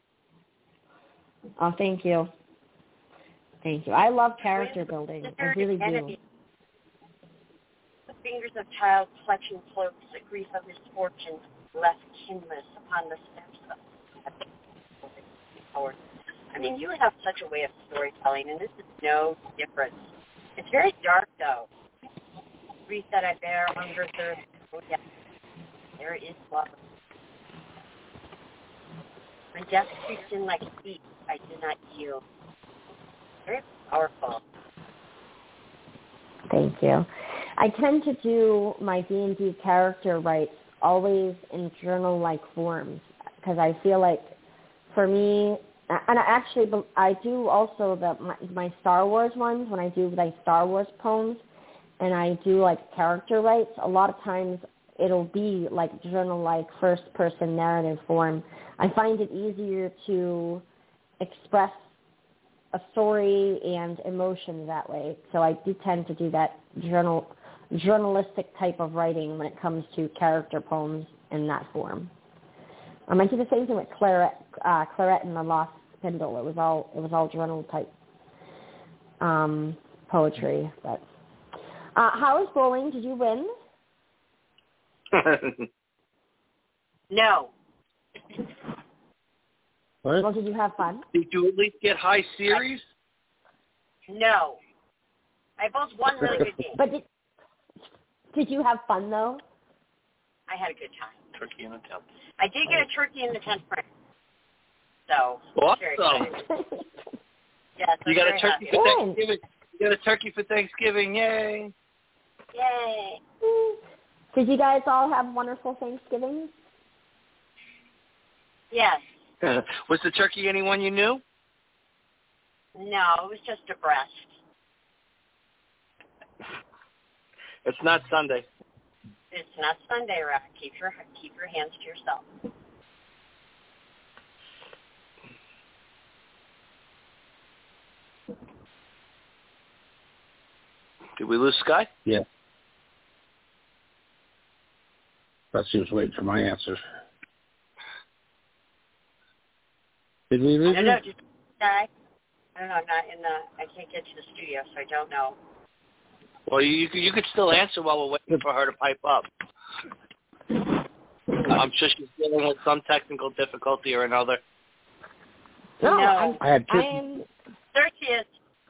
Oh, thank you. Thank you. I love character building. I really do. The fingers of child clutching cloaks, the grief of misfortune, left kinless upon the steps of power. I mean, you have such a way of storytelling, and this is no different. It's very dark, though. Grief that I bear, hunger, thirst. Oh, yes. There is love. When death creeps in like a thief, I do not yield. Very powerful. Thank you. I tend to do my D and D character rights always in journal-like forms because I feel like for me, and I actually, I do also the my, my Star Wars ones when I do like Star Wars poems and I do like character rights, a lot of times it'll be like journal-like first-person narrative form. I find it easier to express a story and emotion that way. So I do tend to do that journal, journalistic type of writing when it comes to character poems in that form. Um, I did the same thing with Claret, uh, Claret and the Lost Spindle. It was all it was all journal type um, poetry. But uh, how was bowling? Did you win? No. What? Well, did you have fun? Did you at least get high series? No. I both won really good games. But did, did you have fun, though? I had a good time. Turkey in the tent. I did get a turkey in the tenth frame. So, very Awesome. excited. Yes, You got a turkey happy. for Thanksgiving. You got a turkey for Thanksgiving. Yay. Yay. Did you guys all have wonderful Thanksgivings? Yes. Was the turkey anyone you knew? No, it was just a breast. It's not Sunday. It's not Sunday, Rock. Keep your keep your hands to yourself. Did we lose Sky? Yeah. Thought she was waiting for my answer. Did we lose I don't know. her? Did I? I don't know. I'm not in the. I can't get to the studio, so I don't know. Well, you you could, you could still answer while we're waiting for her to pipe up. I'm sure she's dealing with some technical difficulty or another. No, No. I'm, I had I turkey. am. There she is.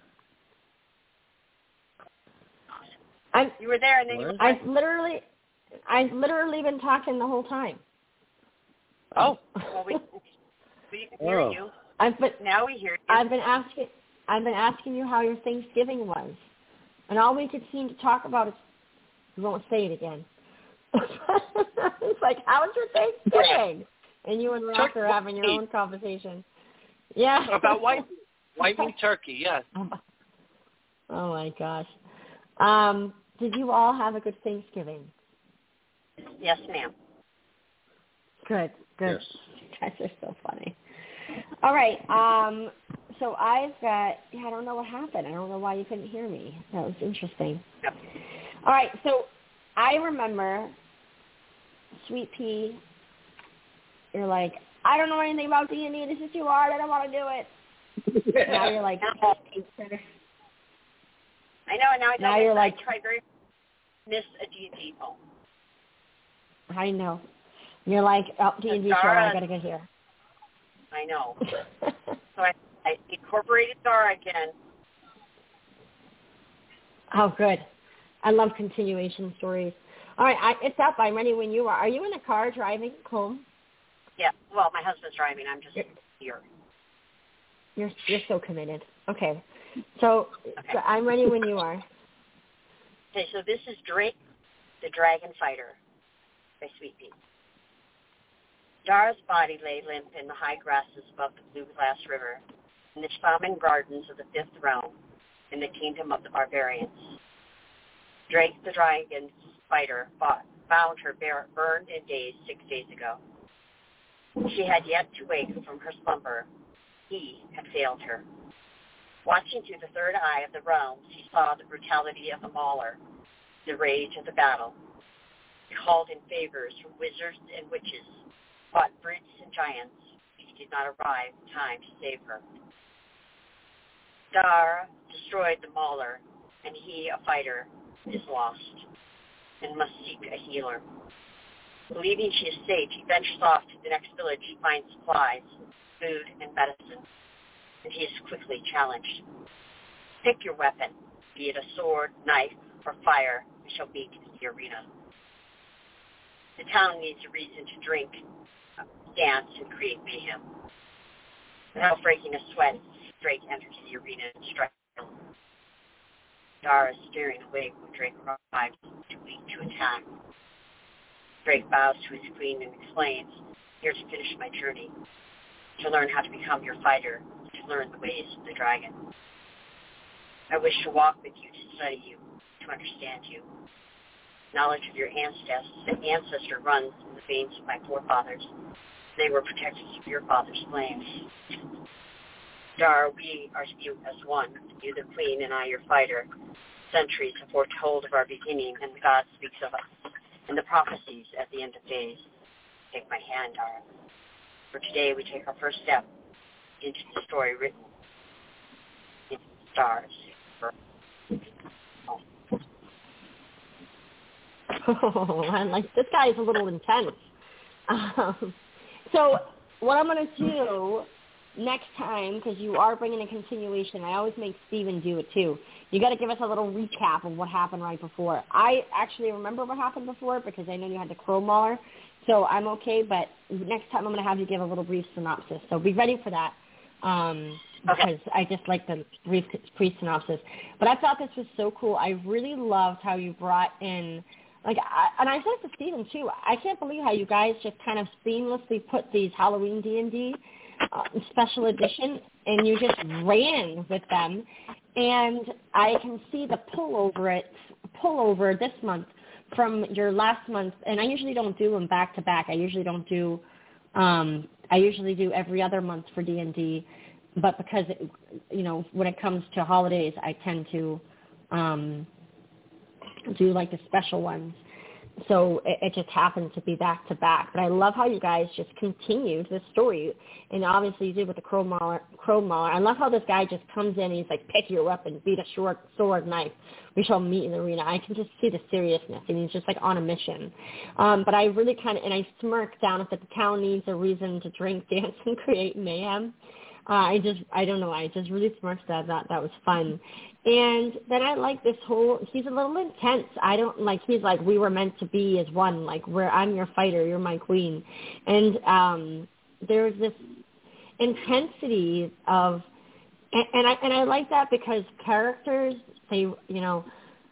I'm. You were there, and then you were. I've literally, I've literally been talking the whole time. Oh. Well, we we can hear Oh. you. I've been. Now we hear you. I've been asking. I've been asking you how your Thanksgiving was, and all we could seem to talk about is. You won't say it again. It's like, how was your Thanksgiving? And you and Ross are having your own conversation. Yeah. About white white meat turkey, yes. Oh my gosh. Um, did you all have a good Thanksgiving? Yes, ma'am. Good, good. Yes. You guys are so funny. All right. Um, so I've got, yeah, I don't know what happened. I don't know why you couldn't hear me. That was interesting. Yep. All right. So I remember, Sweet Pea, you're like, I don't know anything about D and D. This is too hard. I don't want to do it. Now you're like, I know, and now I Now don't you're I like- try very miss a D and D phone. I know. You're like, oh, D and D show. Dara- I got to get here. I know. So I, I incorporated Dara again. Oh, good. I love continuation stories. All right, I, it's up. I'm ready when you are. Are you in the car driving home? Yeah. Well, my husband's driving. I'm just You're- here. You're you're so committed. Okay. So, Okay. so I'm ready when you are. Okay, so this is Drake, the Dragon Fighter, by Sweet Pea. Dara's body lay limp in the high grasses above the blue glass river, in the shaman gardens of the fifth realm, in the kingdom of the barbarians. Drake, the Dragon Fighter, fought, found her bare, burned and dazed six days ago. She had yet to wake from her slumber. He had failed her. Watching through the third eye of the realms, he saw the brutality of the mauler, the rage of the battle. He called in favors from wizards and witches, fought brutes and giants. He did not arrive in time to save her. Dara destroyed the mauler, and he, a fighter, is lost and must seek a healer. Believing she is safe, he ventures off to the next village to find supplies, food, and medicine, and he is quickly challenged. Pick your weapon, be it a sword, knife, or fire, and shall meet in the arena. The town needs a reason to drink, dance, and create mayhem. Without breaking a sweat, Drake enters the arena and strikes him. Dara is steering away when Drake arrives, too weak to attack. Drake bows to his queen and explains, here to finish my journey, to learn how to become your fighter, to learn the ways of the dragon. I wish to walk with you, to study you, to understand you. Knowledge of your ancestor runs in the veins of my forefathers. They were protected from your father's flames. Dara, we are you as one, you the queen and I your fighter. Centuries have foretold of our beginning, and God speaks of us in the prophecies at the end of days. Take my hand, Dara. For today we take our first step into the story written in the stars. Oh, I'm like, this guy is a little intense. Um, So what I'm going to do next time, because you are bringing a continuation, I always make Steven do it too. You got to give us a little recap of what happened right before. I actually remember what happened before because I know you had the Crow Mauler, so I'm okay. But next time I'm going to have you give a little brief synopsis. So be ready for that um, because okay. I just like the brief, brief synopsis. But I thought this was so cool. I really loved how you brought in, like, I, and I said to Steven too, I can't believe how you guys just kind of seamlessly put these Halloween D and D Uh, special edition, and you just ran with them. And I can see the pullover it pullover this month from your last month. And I usually don't do them back to back. I usually don't do. Um, I usually do every other month for D and D, but because it, you know when it comes to holidays, I tend to um, do like the special ones. So it, it just happened to be back to back. But I love how you guys just continued the story. And obviously you did with the Crow Mauler. Crow Mauler. I love how this guy just comes in and he's like, pick your weapon, beat a short sword, knife. We shall meet in the arena. I can just see the seriousness. And he's just like on a mission. Um, but I really kind of, and I smirk down if the town needs a reason to drink, dance, and create mayhem. Uh, I just, I don't know, I just really smirked that. That that was fun. And then I like this whole, he's a little intense. I don't, like, he's like, we were meant to be as one. Like, where I'm your fighter, you're my queen. And um, there's this intensity of, and, and I and I like that because characters, they, you know,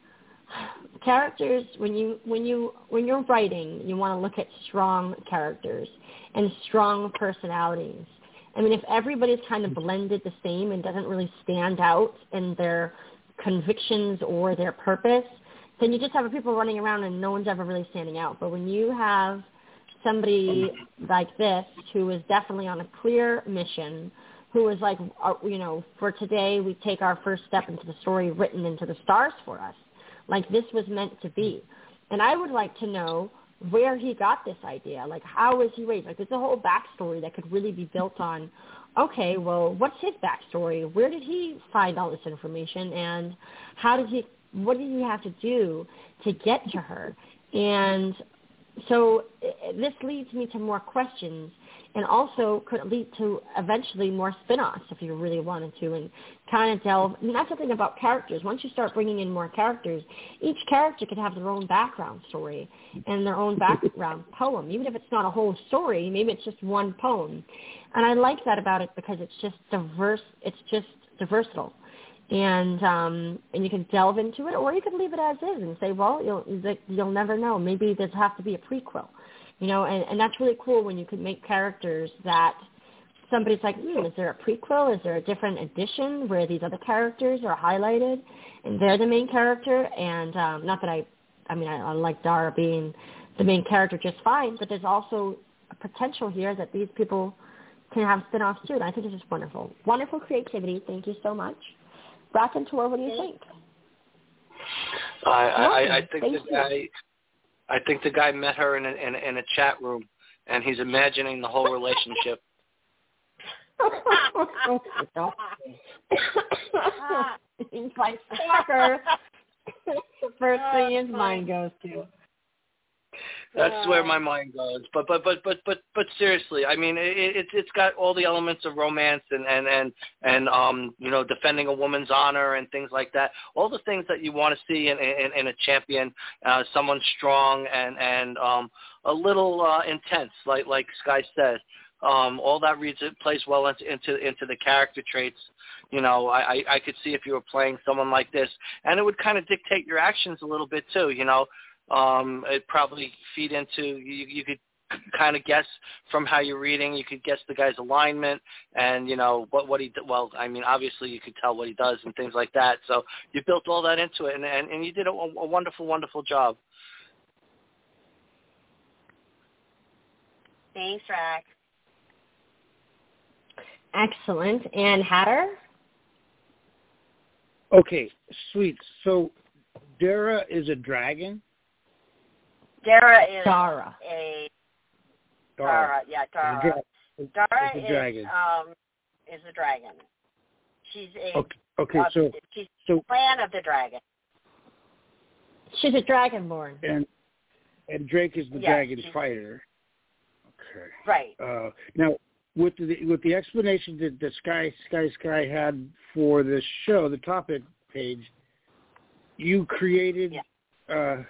characters, when you, when you, when you're writing, you want to look at strong characters and strong personalities. I mean, if everybody's kind of blended the same and doesn't really stand out in their convictions or their purpose, then you just have people running around and no one's ever really standing out. But when you have somebody like this who is definitely on a clear mission, who is like, you know, for today we take our first step into the story written into the stars for us. Like this was meant to be. And I would like to know where he got this idea. Like, how was he raised? Like, there's a whole backstory that could really be built on, okay, well, what's his backstory? Where did he find all this information? And how did he, what did he have to do to get to her? And so this leads me to more questions and also could lead to eventually more spin-offs if you really wanted to and kind of delve. And that's the thing about characters. Once you start bringing in more characters, each character could have their own background story and their own background poem. Even if it's not a whole story, maybe it's just one poem. And I like that about it because it's just diverse. It's just versatile. And um, and you can delve into it, or you can leave it as is and say, well, you'll you'll never know. Maybe there's have to be a prequel, you know. And, and that's really cool when you can make characters that somebody's like, hmm, is there a prequel? Is there a different edition where these other characters are highlighted and they're the main character? And um, not that I, I mean, I, I like Dara being the main character just fine, but there's also a potential here that these people can have spin-offs too. And I think it's just wonderful, wonderful creativity. Thank you so much. Raconteur, what do you think? I, I, I think Thank the guy, I think the guy met her in a, in, a, in a chat room, and he's imagining the whole relationship. He's like, stalker. The first thing his mind goes to. That's where my mind goes. But but but but but but seriously, I mean, it, it it's got all the elements of romance and and and and um you know, defending a woman's honor and things like that. All the things that you want to see in in, in a champion, uh, someone strong and and um a little uh, intense, like like Sky said. Um, all that reads it plays well into into, into the character traits. You know, I, I I could see if you were playing someone like this, and it would kind of dictate your actions a little bit too. You know. Um, it'd probably feed into, you, you could kind of guess from how you're reading, you could guess the guy's alignment and, you know, what, what he, well, I mean, obviously you could tell what he does and things like that. So you built all that into it, and, and, and you did a, a wonderful, wonderful job. Thanks, Rack. Excellent. And Hatter? Okay, sweet. So Dara is a dragon? Dara is Dara. a Dara. Dara, yeah, Dara. Dra- Dara is a is dragon. um is a dragon. She's a okay. Okay, uh, so she's so clan of the dragon. She's a dragonborn. And and Drake is the yes, dragon she's... fighter. Okay. Right. Uh, now, with the with the explanation that the Sky Sky Sky had for this show, the topic page, you created, yeah. uh,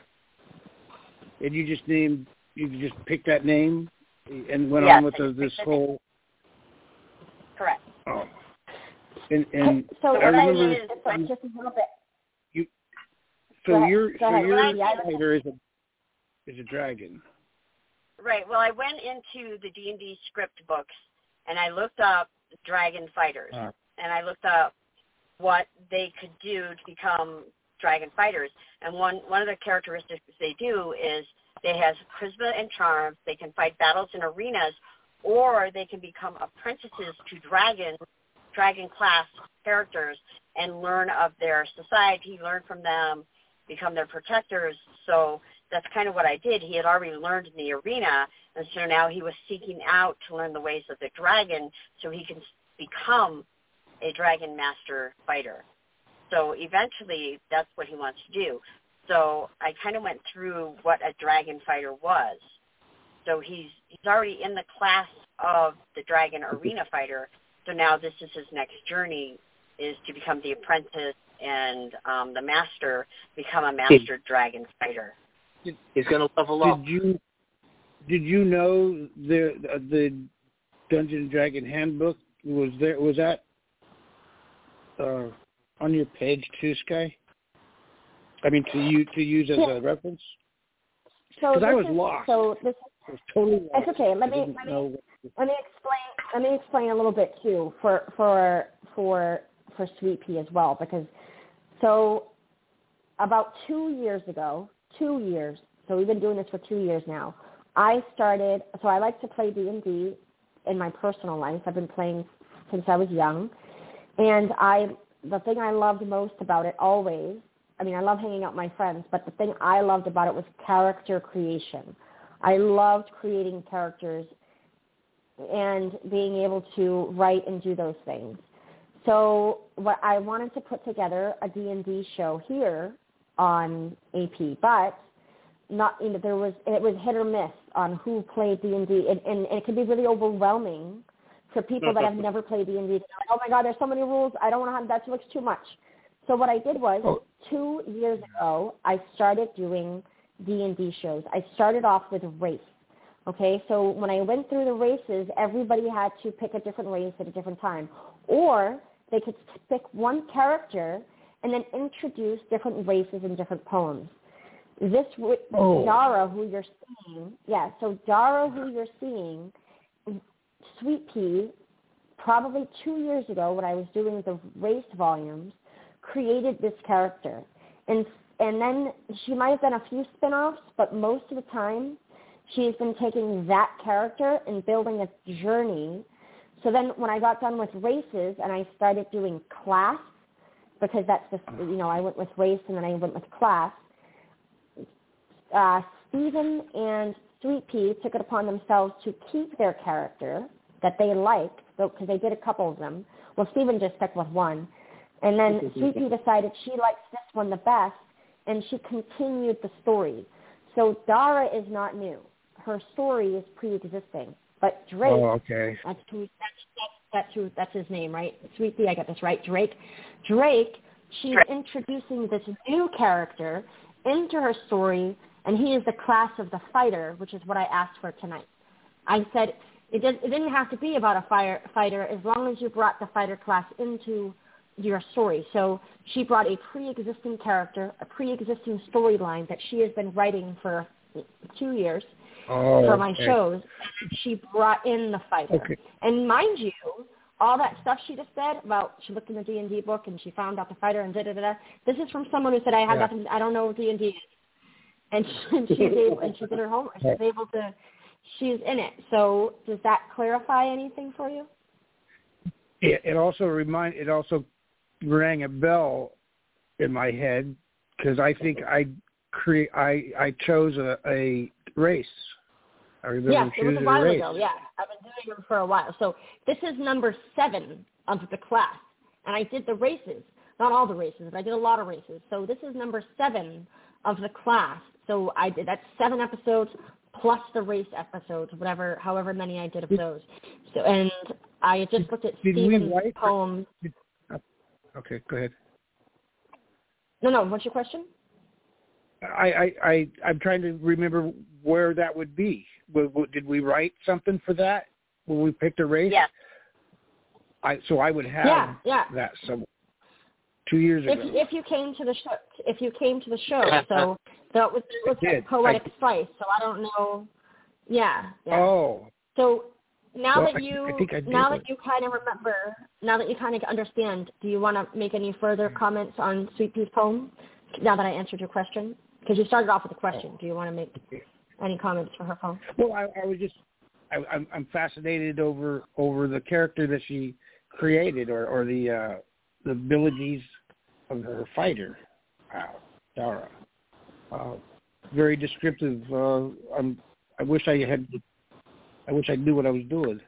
and you just named, you just picked that name and went yes, on with the, this whole. Correct. Oh. And, and so I what remember I did is you, just a little bit. You, so Go your Go so ahead. your Yeah, fighter is a is a dragon. Right. Well, I went into the D and D script books and I looked up dragon fighters, uh. and I looked up what they could do to become dragon fighters. And one one of the characteristics they do is they have charisma and charm. They can fight battles in arenas, or they can become apprentices to dragon dragon class characters and learn of their society, learn from them, become their protectors. So that's kind of what I did. He had already learned in the arena, and so now he was seeking out to learn the ways of the dragon so he can become a dragon master fighter. So eventually that's what he wants to do. So I kind of went through what a dragon fighter was. So he's he's already in the class of the dragon arena fighter. So now this is his next journey, is to become the apprentice and um, the master, become a master dragon fighter. He's going to level did up. You, did you know the the Dungeon and Dragon handbook was there? Was that uh, on your page too, Sky? I mean, to you to use as yeah. a reference. So because I was is, lost. So this I was totally lost. It's okay. Let me let me, let me explain. Let me explain a little bit too for for for for Sweet Pea as well, because so about two years ago, two years. So we've been doing this for two years now. I started. So I like to play D and D in my personal life. I've been playing since I was young, and I the thing I loved most about it always. I mean, I love hanging out with my friends, but the thing I loved about it was character creation. I loved creating characters and being able to write and do those things. So what I wanted to put together a D and D show here on A P, but not, you know, there was, it was hit or miss on who played D and D, and, and, and it can be really overwhelming for people that have never played D and D. Like, oh my God, there's so many rules. I don't want to have that. Looks too much. So what I did was, oh. two years ago, I started doing D and D shows. I started off with race. Okay, so when I went through the races, everybody had to pick a different race at a different time. Or they could pick one character and then introduce different races and different poems. This, oh. Dara, who you're seeing, yeah, so Dara, who you're seeing, Sweet Pea, probably two years ago when I was doing the race volumes, created this character. And and then she might have done a few spin-offs, but most of the time she's been taking that character and building a journey. So then when I got done with races and I started doing class, because that's just, you know, I went with race and then I went with class, uh, Stephen and Sweet Pea took it upon themselves to keep their character that they liked, because they did a couple of them. Well, Stephen just stuck with one. And then Sweet Pea decided she likes this one the best, and she continued the story. So Dara is not new. Her story is pre-existing. But Drake, oh, okay. that's, who, that's, that's, that's, who, that's his name, right? Sweet Pea, I got this right. Drake. Drake, she's introducing this new character into her story, and he is the class of the fighter, which is what I asked for tonight. I said it, did, it didn't have to be about a fire, fighter as long as you brought the fighter class into your story. So she brought a pre-existing character, a pre-existing storyline that she has been writing for two years oh, for my okay. shows. She brought in the fighter. Okay. And mind you, all that stuff she just said about she looked in the D and D book and she found out the fighter and da-da-da-da, this is from someone who said, I have yeah. nothing, I don't know what D and D is. And, she, and, she's able, and she did her homework. She's able to, she's in it. So does that clarify anything for you? It, it also remind, it also rang a bell in my head because I think I create I I chose a, a race. I remember yeah, choosing it was a while a race. ago. Yeah, I've been doing them for a while. So this is number seven of the class, and I did the races, not all the races, but I did a lot of races. So this is number seven of the class. So I did that's seven episodes plus the race episodes, whatever, however many I did of those. So, and I just looked at did Stephen's we write poems. Did, okay, go ahead. No, no. What's your question? I, I, I, I'm trying to remember where that would be. Did we write something for that when we picked a race? Yes. I, so I would have yeah, yeah. that somewhere. Two years if, ago. If you came to the show, if you came to the show, so that was, it was did. a poetic I, spice. So I don't know. Yeah. yeah. Oh. So now well, that you I, I think I now did. that you kind of remember, now that you kind of understand, do you want to make any further comments on Sweet Pea's poem? Now that I answered your question, because you started off with a question. Do you want to make any comments for her poem? Well, I, I was just I, I'm, I'm fascinated over over the character that she created, or, or the uh, the abilities of her fighter, uh, Dara. Uh, very descriptive. Uh, I'm, I wish I had. I wish I knew what I was doing.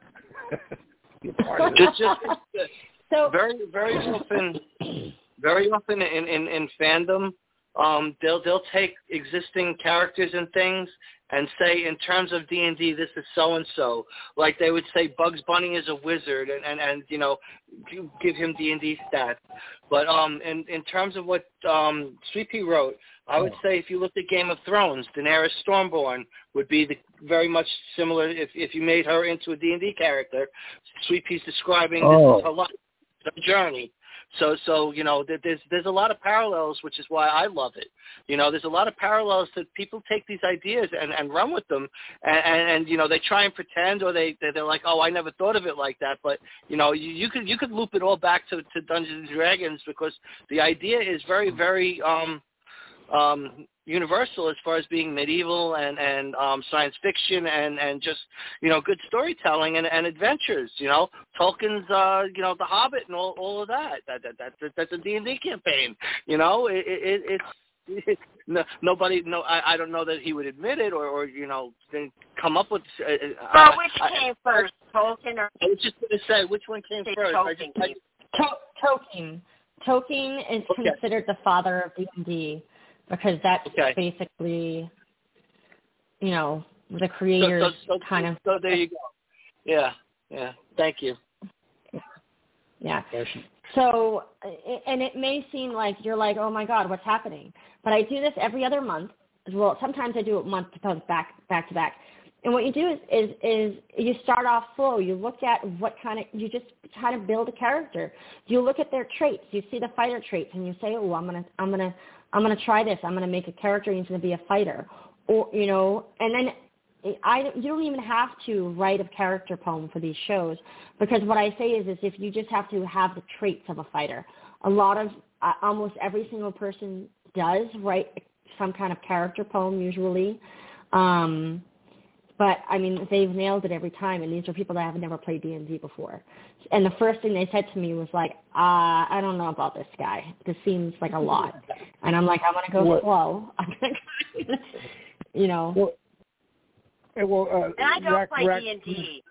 just, just so very, very often, very often in, in, in fandom, um, they'll they'll take existing characters and things and say, in terms of D and D, this is so and so. Like they would say, Bugs Bunny is a wizard, and, and, and you know, give him D and D stats. But um, in in terms of what um, Sweet Pea wrote, I would say if you looked at Game of Thrones, Daenerys Stormborn would be the, very much similar. If if you made her into a D and D character, Sweet Pea's describing oh. this is her life, her journey. So, so you know, there's there's a lot of parallels, which is why I love it. You know, there's a lot of parallels that people take these ideas and, and run with them, and, and, and you know, they try and pretend, or they they're like, oh, I never thought of it like that. But you know, you, you could you could loop it all back to, to Dungeons and Dragons, because the idea is very very um, um, universal as far as being medieval and and um, science fiction and, and just you know good storytelling and, and adventures. You know, Tolkien's uh, you know The Hobbit and all, all of that. That, that, that that's a D and D campaign. You know, it, it, it's it, no, nobody. No, I, I don't know that he would admit it or, or you know come up with. Uh, well, which I, came I, first, Tolkien or? I was just going to say which one came first. Tolkien. I just, I just, to- Tolkien. Tolkien is okay. considered the father of D and D. Because that's okay. basically, you know, the creators so, so, so, kind of. So there you go. Yeah, yeah. Thank you. Yeah. So, and it may seem like you're like, oh my God, what's happening? But I do this every other month. Well, sometimes I do it month to month, back back to back. And what you do is, is is you start off slow. You look at what kind of, you just try to build a character. You look at their traits. You see the fighter traits, and you say, oh, I'm gonna, I'm gonna. I'm going to try this. I'm going to make a character who's going to be a fighter. Or, you know, and then I, you don't even have to write a character poem for these shows, because what I say is, is if you just have to have the traits of a fighter. A lot of, uh, almost every single person does write some kind of character poem usually. Um, but, I mean, they've nailed it every time, and these are people that have never played D and D before. And the first thing they said to me was like, uh, I don't know about this guy. This seems like a lot. And I'm like, I'm going to go what? slow. You know. Well, well, uh, and I don't rack, play rack, D and D.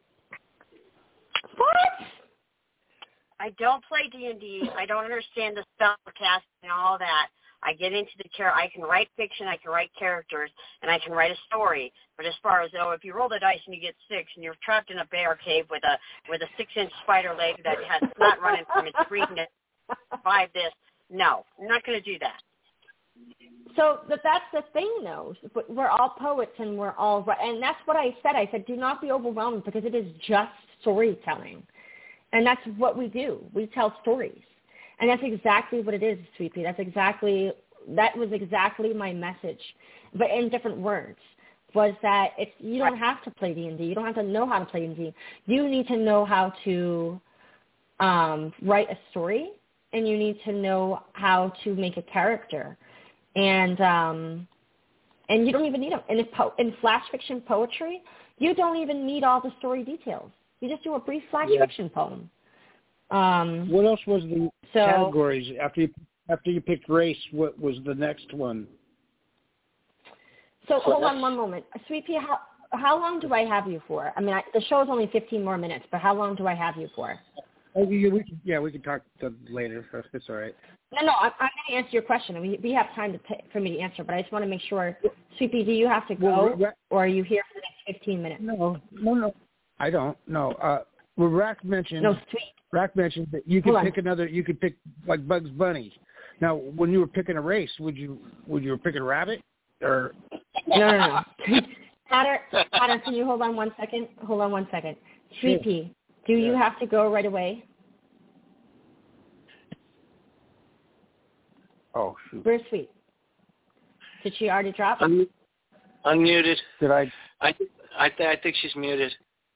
What? I don't play D and D. I don't understand the spell casting and all that. I get into the character. I can write fiction, I can write characters, and I can write a story. But as far as, oh, if you roll the dice and you get six, and you're trapped in a bear cave with a with a six-inch spider leg that has snot running from its breathing to survive this, no, I'm not going to do that. So but that's the thing, though. We're all poets, and we're all, and that's what I said. I said, do not be overwhelmed, because it is just storytelling, and that's what we do. We tell stories. And that's exactly what it is, Sweet Pea. That's exactly, that was exactly my message, but in different words, was that it's, you don't have to play D and D. You don't have to know how to play D and D. You need to know how to um, write a story, and you need to know how to make a character. And um, and you don't even need them. And in, po- in flash fiction poetry, you don't even need all the story details. You just do a brief flash yeah. fiction poem. Um, what else was the so, categories after you after you picked race? What was the next one? So hold on one moment, Sweet Pea. How how long do I have you for? I mean, I, the show is only fifteen more minutes, but how long do I have you for? Oh, yeah, we can, yeah, we can talk to later. It's all right. No, no, I'm, I'm going to answer your question. We we have time to t- for me to answer, but I just want to make sure. Sweet Pea, do you have to go, well, or are you here for the next fifteen minutes? No, no, no. I don't. No. Uh, well, Rack mentioned. No, Sweet. Rack mentioned that you could pick another. You could pick like Bugs Bunny. Now, when you were picking a race, would you would you pick a rabbit or? No, no, no. Hatter, Hatter, can you hold on one second? Hold on one second. Sweet Pea, do you have to go right away? Oh, shoot. Where's Sweet? Did she already drop? Un- unmuted. Did I? I th- I, th- I think she's muted.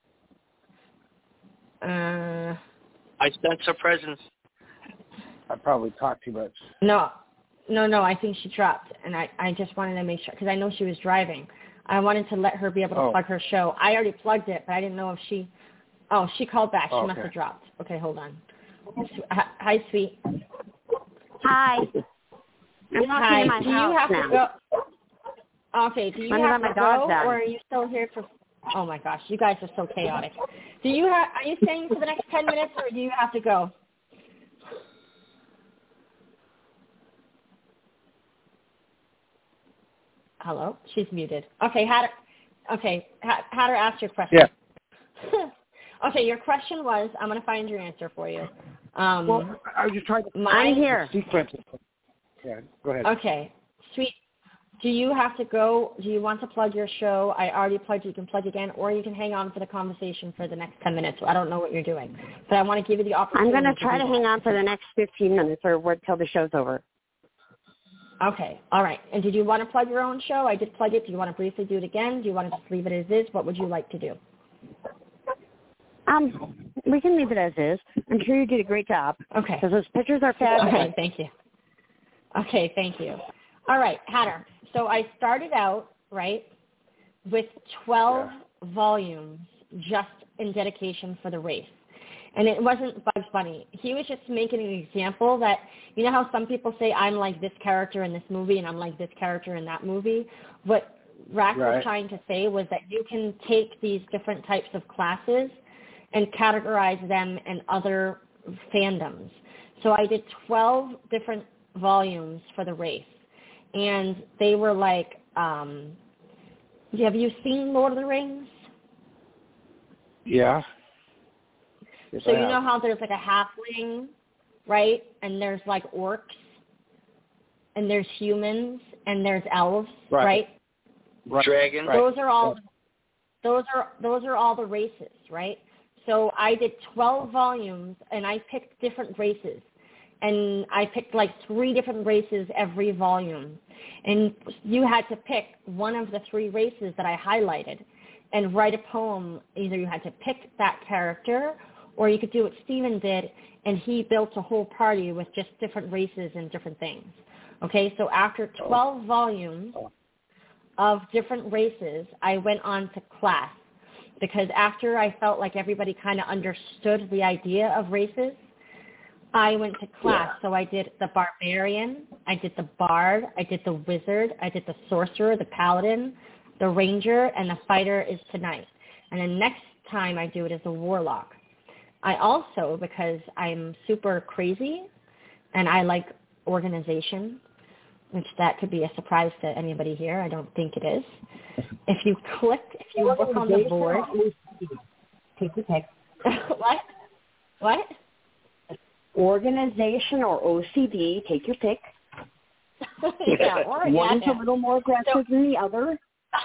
Uh. I sense her presence. I probably talked too much. No, no, no. I think she dropped, and I, I just wanted to make sure because I know she was driving. I wanted to let her be able to oh. plug her show. I already plugged it, but I didn't know if she. Oh, she called back. She oh, must okay. have dropped. Okay, hold on. Hi, Sweet. Hi. I'm walking Hi. in my do house you have now. to go? Okay. Do you I'm have my to dog's go, out. or are you still here for? Oh my gosh, you guys are so chaotic. Do you have? Are you staying for the next ten minutes, or do you have to go? Hello, she's muted. Okay, Hatter. Okay, Hatter, ask your question. Yeah. Okay, your question was. I'm going to find your answer for you. Um, well, I was just trying to. My, I'm here. Sequence. Yeah, go ahead. Okay, Sweet. Do you have to go? Do you want to plug your show? I already plugged you. You can plug again, or you can hang on for the conversation for the next ten minutes. I don't know what you're doing, but I want to give you the opportunity. I'm going to try to, to hang on for the next fifteen minutes or wait till the show's over. Okay, all right. And did you want to plug your own show? I did plug it. Do you want to briefly do it again? Do you want to just leave it as is? What would you like to do? Um, we can leave it as is. I'm sure you did a great job. Okay. Because those pictures are fabulous. Okay, thank you. Okay, thank you. All right, Hatter. So I started out, right, with twelve yeah. volumes just in dedication for the race. And it wasn't Bugs Bunny. He was just making an example that, you know how some people say, I'm like this character in this movie and I'm like this character in that movie? What Rack right. was trying to say was that you can take these different types of classes and categorize them in other fandoms. So I did twelve different volumes for the race. And they were like, um, have you seen Lord of the Rings? Yeah. Yes, so I you have. know how there's like a halfling, right? And there's like orcs, and there's humans, and there's elves, right? right? right. Dragons. Those are all. Those are those are all the races, right? So I did twelve volumes, and I picked different races. And I picked like three different races every volume. And you had to pick one of the three races that I highlighted and write a poem. Either you had to pick that character or you could do what Steven did, and he built a whole party with just different races and different things. Okay, so after twelve volumes of different races, I went on to class because after I felt like everybody kind of understood the idea of races, I went to class, yeah. So I did the barbarian, I did the bard, I did the wizard, I did the sorcerer, the paladin, the ranger, and the fighter is tonight. And then next time I do it as a warlock. I also, because I'm super crazy and I like organization, which that could be a surprise to anybody here. I don't think it is. If you click, if you look on the board. Take your pick. What? What? Organization or O C D, take your pick. yeah, or, One yeah, is yeah. a little more aggressive so, than the other.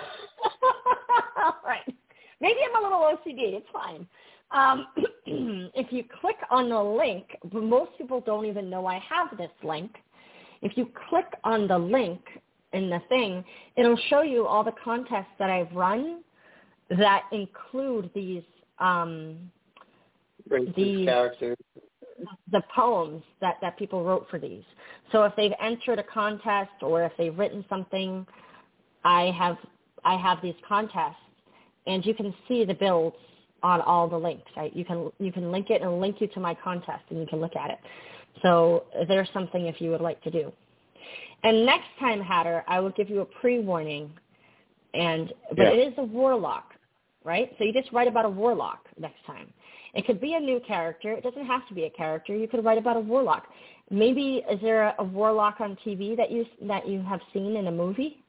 right. Maybe I'm a little O C D. It's fine. Um, if you click on the link, most people don't even know I have this link. If you click on the link in the thing, it'll show you all the contests that I've run that include these um, these characters. the poems that, that people wrote for these. So if they've entered a contest or if they've written something, I have I have these contests, and you can see the builds on all the links. Right? You can you can link it and link you to my contest, and you can look at it. So there's something if you would like to do. And next time, Hatter, I will give you a pre-warning, and but yeah. It is a warlock. right? So you just write about a warlock next time. It could be a new character. It doesn't have to be a character. You could write about a warlock. Maybe is there a, a warlock on T V that you that you have seen in a movie?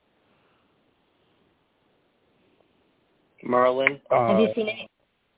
Merlin. Uh, have you seen any?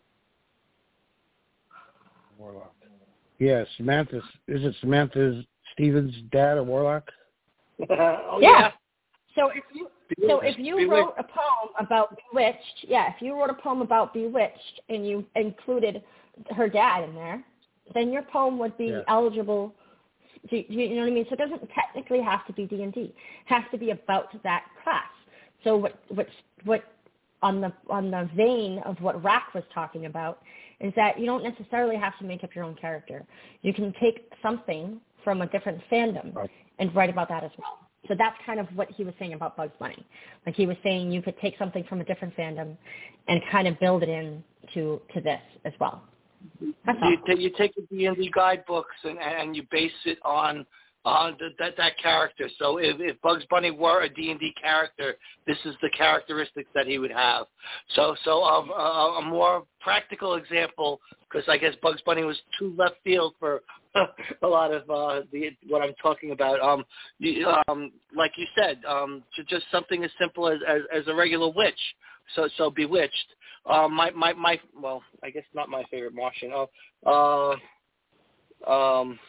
Warlock. Yeah, Samantha. Is it Samantha Stevens' dad, a warlock? oh, yeah. yeah. So if you so if you Bewitched. wrote a poem about Bewitched, yeah, if you wrote a poem about Bewitched and you included her dad in there, then your poem would be yeah. eligible. To, you know what I mean? So it doesn't technically have to be D and D. It has to be about that class. So what what what on the on the vein of what Rack was talking about is that you don't necessarily have to make up your own character. You can take something from a different fandom and write about that as well. So that's kind of what he was saying about Bugs Bunny. Like he was saying you could take something from a different fandom and kind of build it in to, to this as well. That's you, t- you take the D and D guidebooks and, and you base it on on the, that that character. So if, if Bugs Bunny were a D and D character, this is the characteristics that he would have. So so um, a, a more practical example, because I guess Bugs Bunny was too left field for a lot of uh, the what I'm talking about. Um, you, um, like you said, um, just something as simple as, as, as a regular witch. So so Bewitched. Uh, my, my, my, well, I guess not my favorite Martian. Oh, uh, um,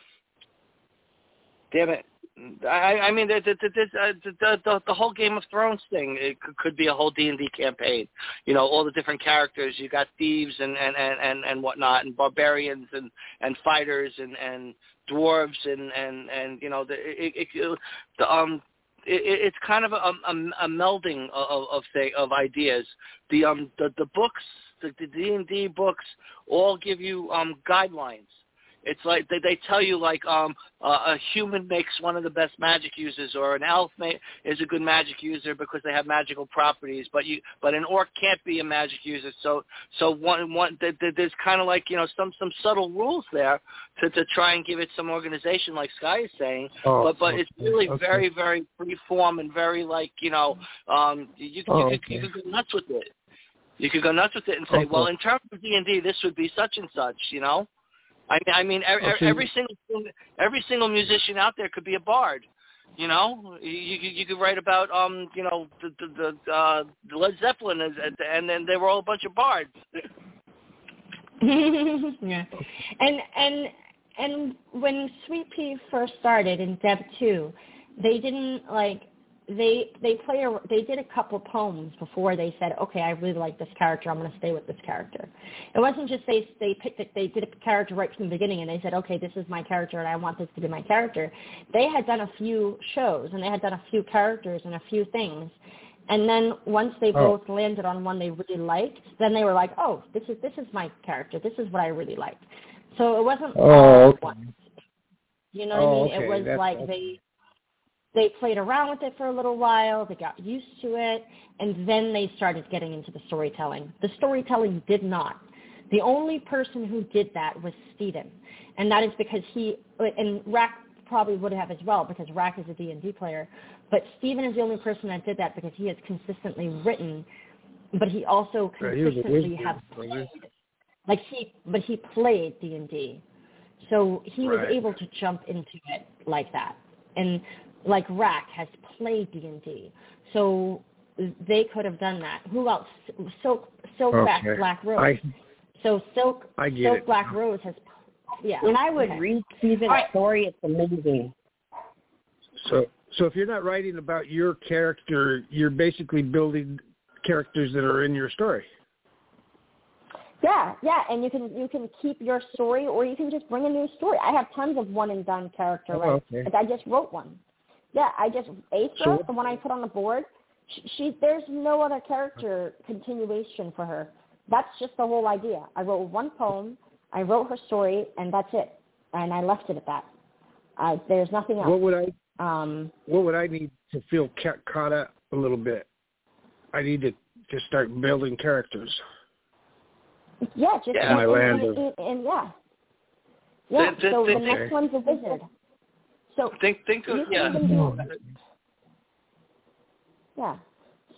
damn it. I, I mean, the, the, the, the, the, the whole Game of Thrones thing, it could, could be a whole D and D campaign. You know, all the different characters. You got thieves and, and, and, and whatnot, and barbarians and, and fighters and, and dwarves and, and, and, you know, the, it, it, the, um, It, it's kind of a, a, a melding of of, thing, of ideas. The um the, the books, the, the D and D books, all give you um guidelines. It's like they, they tell you like um uh, a human makes one of the best magic users, or an elf may, is a good magic user because they have magical properties. But you but an orc can't be a magic user. So so one one there's kind of like you know some some subtle rules there to, to try and give it some organization, like Sky is saying. Oh, but but okay. It's really okay. very very free form and very like you know um you you, oh, you, could, okay. you could go nuts with it. You could go nuts with it and say, okay. well, in terms of D and D, this would be such and such. You know. I mean, I mean, every, okay. every single every single musician out there could be a bard. You know, you you, you could write about um, you know, the the, the, uh, the Led Zeppelin, is, and then they were all a bunch of bards. yeah, and and and when Sweet Pea first started in Dev two, they didn't like. They they play a, they did a couple poems before they said, okay, I really like this character, I'm going to stay with this character. It wasn't just they they picked it, they did a character right from the beginning and they said, okay, this is my character and I want this to be my character. They had done a few shows and they had done a few characters and a few things, and then once they oh. both landed on one they really liked, then they were like, oh, this is this is my character, this is what I really liked. So it wasn't oh, all okay. at once. You know oh, what I mean? Okay. It was That's, like that's... they. They played around with it for a little while, they got used to it, and then they started getting into the storytelling. The storytelling did not. The only person who did that was Steven, and that is because he, and Rack probably would have as well, because Rack is a D and D player, but Steven is the only person that did that because he has consistently written, but he also consistently has played. Like he, but he played D and D, so he right. was able to jump into it like that. And like Rack has played D and D, so they could have done that. Who else? Silk, Silk okay. Black Rose. I, so Silk, I get Silk it. Black Rose has, yeah. When I would okay. read Steven's right. story, it's amazing. So, so if you're not writing about your character, you're basically building characters that are in your story. Yeah, yeah, and you can you can keep your story, or you can just bring a new story. I have tons of one and done character. Oh, right? okay. Like I just wrote one. Yeah, I just Aethra, so, the one I put on the board. She, she there's no other character continuation for her. That's just the whole idea. I wrote one poem, I wrote her story, and that's it. And I left it at that. Uh, there's nothing else. What would I? Um, what would I need to feel ca- caught up a little bit? I need to just start building characters. Yeah, just yeah. My and, land and, and, and yeah, yeah. Think, so think, the think, next one's a wizard. So think, think of you yeah. can even do, yeah.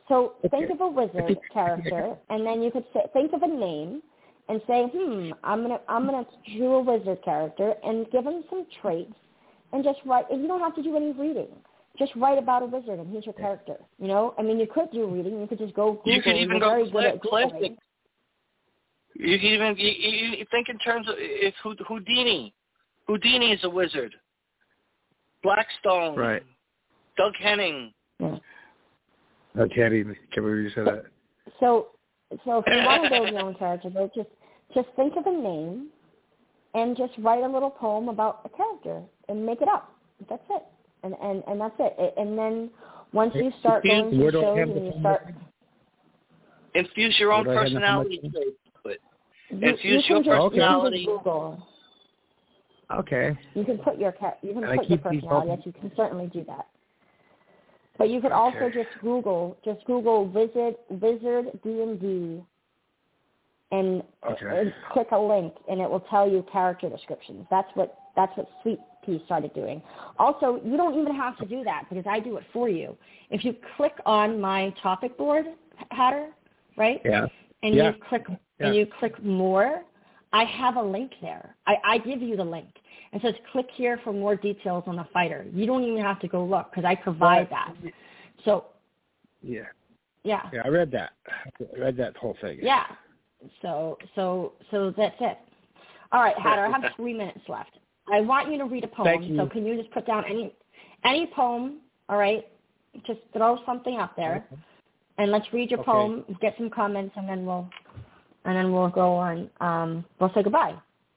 So Okay. think of a wizard character, and then you could say, think of a name, and say, hmm, I'm gonna I'm gonna draw a wizard character, and give him some traits, and just write. And you don't have to do any reading. Just write about a wizard, and here's your character. You know, I mean, you could do reading. You could just go Google. You could even You're go very good at classic. Googling. You can even you, you, you think in terms of it's Houdini. Houdini is a wizard. Blackstone. Right. Doug Henning. Yeah. I can't even. Can we say that? So, so if you want to build your own character, though, just just think of a name, and just write a little poem about a character and make it up. That's it, and and and that's it. And then once you start going to shows and you start infuse your own personality traits. Infuse you your just, personality. You can just Google. Okay. You can put your you can And I put your keep these personality. open. Yes, you can certainly do that. But you could Okay. also just Google just Google wizard wizard D and D, and, Okay. and click a link, and it will tell you character descriptions. That's what that's what Sweet Pea started doing. Also, you don't even have to do that because I do it for you. If you click on my topic board, Hatter, right? Yeah. And Yeah. you click Yeah. and you click more, I have a link there. I, I give you the link. It says click here for more details on the fighter. You don't even have to go look because I provide that. So Yeah. yeah. Yeah, I read that. I read that whole thing. Yeah. So so so that's it. All right, Hatter, I have three minutes left. I want you to read a poem. Thank you. So can you just put down any any poem, all right? Just throw something up there. And let's read your Okay. poem, get some comments, and then we'll and then we'll go on. Um, we'll say goodbye.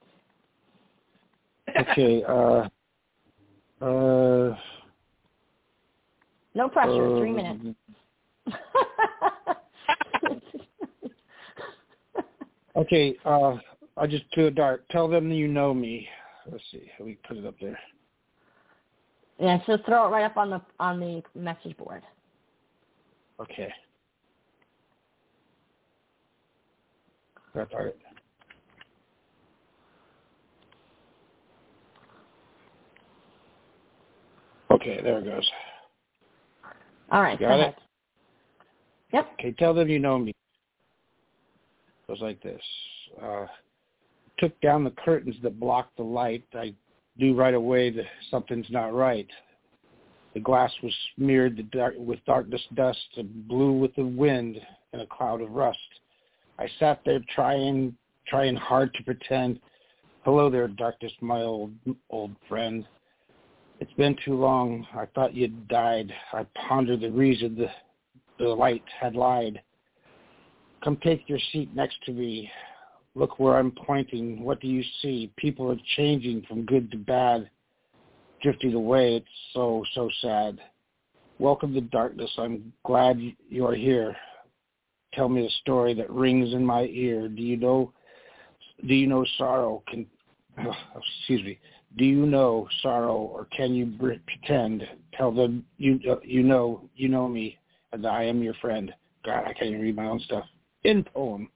Okay. Uh. Uh. No pressure. uh, Three minutes. Okay. Uh. I'll just do a dart. Tell them you know me. Let's see. We put it up there. Yeah. So throw it right up on the on the message board. Okay. That's all right. Okay, there it goes. All right. Got go it? ahead. Yep. Okay, tell them you know me. It goes like this. Uh, took down the curtains that blocked the light. I knew right away that something's not right. The glass was smeared the dark, with darkness dust and blew with the wind in a cloud of rust. I sat there trying, trying hard to pretend. Hello there, darkness, my old, old friend. It's been too long. I thought you'd died. I pondered the reason the, the light had lied. Come take your seat next to me. Look where I'm pointing. What do you see? People are changing from good to bad, drifting away. It's so, so sad. Welcome to darkness. I'm glad you are here. Tell me a story that rings in my ear. Do you know, do you know sorrow can, oh, excuse me, do you know sorrow or can you pretend? Tell them you, uh, you know, you know me and I am your friend. God, I can't even read my own stuff. In poem.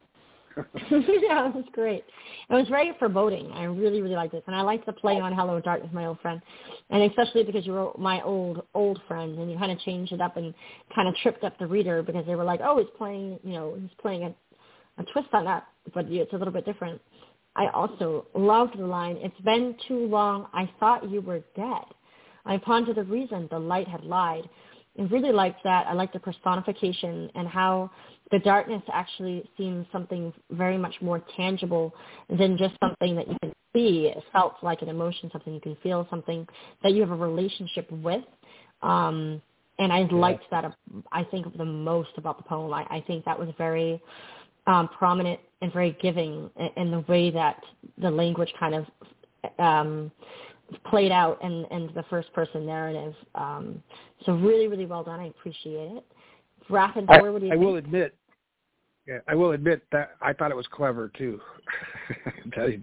Yeah, it was great. It was very foreboding. I really, really liked this. And I liked the play on Hello Darkness, my old friend. And especially because you wrote my old, old friend, and you kind of changed it up and kind of tripped up the reader because they were like, oh, he's playing, you know, he's playing a, a twist on that, but it's a little bit different. I also loved the line, it's been too long, I thought you were dead. I pondered the reason the light had lied. I really liked that. I liked the personification and how the darkness actually seems something very much more tangible than just something that you can see. It felt like an emotion, something you can feel, something that you have a relationship with. Um, and I liked that, I think, the most about the poem. I, I think that was very um, prominent and very giving in, in the way that the language kind of um, played out in, in the first-person narrative. Um, so really, really well done. I appreciate it. Rapid I, Boy, what do you I think? will admit, yeah, I will admit that I thought it was clever too. Tell you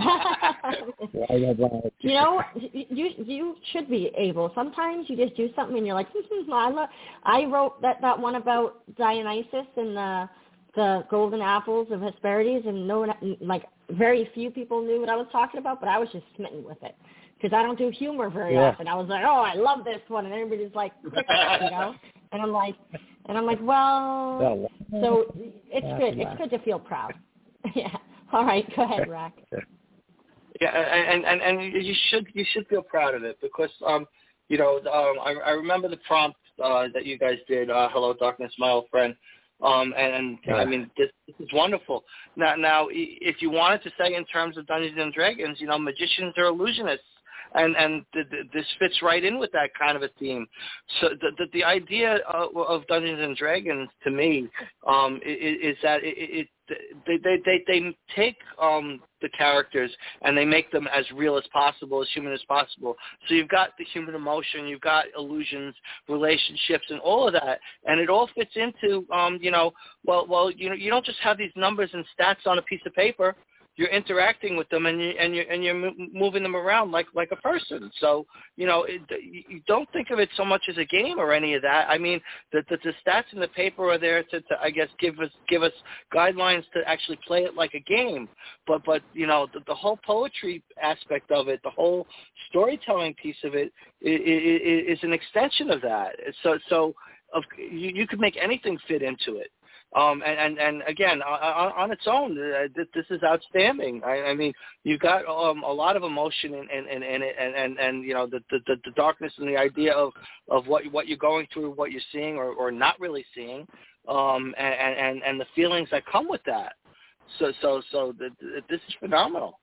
the truth. You know, you you should be able. Sometimes you just do something and you're like, hmm, I love. I wrote that, that one about Dionysus and the the golden apples of Hesperides, and no one, like very few people knew what I was talking about, but I was just smitten with it because I don't do humor very yeah. often. I was like, oh, I love this one, and everybody's like, you know, and I'm like, And I'm like, well, well so it's good. It's good to feel proud. Yeah. All right. Go ahead, Rack. Yeah, and, and and you should you should feel proud of it because um you know um I, I remember the prompt uh, that you guys did, uh, Hello Darkness, My Old Friend, um and, and yeah. I mean this, this is wonderful. Now now if you wanted to say in terms of Dungeons and Dragons, you know, magicians are illusionists. And and th- th- this fits right in with that kind of a theme. So the the, the idea of, of Dungeons and Dragons to me um, is, is that it, it they, they they they take um, the characters and they make them as real as possible, as human as possible. So you've got the human emotion, you've got illusions, relationships, and all of that, and it all fits into um, you know well well you know you don't just have these numbers and stats on a piece of paper. You're interacting with them, and you and you and you're moving them around like like a person. So you know, it, you don't think of it so much as a game or any of that. I mean, the the, the stats in the paper are there to, to, I guess, give us give us guidelines to actually play it like a game. But but you know, the, the whole poetry aspect of it, the whole storytelling piece of it, is, is an extension of that. So so of, you, you could make anything fit into it. Um, and, and, and again, on, on its own, uh, this is outstanding. I, I mean, you've got um, a lot of emotion in, in, in, in it, and, and, and you know the, the, the darkness and the idea of, of what what you're going through, what you're seeing or, or not really seeing, um, and, and, and the feelings that come with that. So so so the, the, this is phenomenal.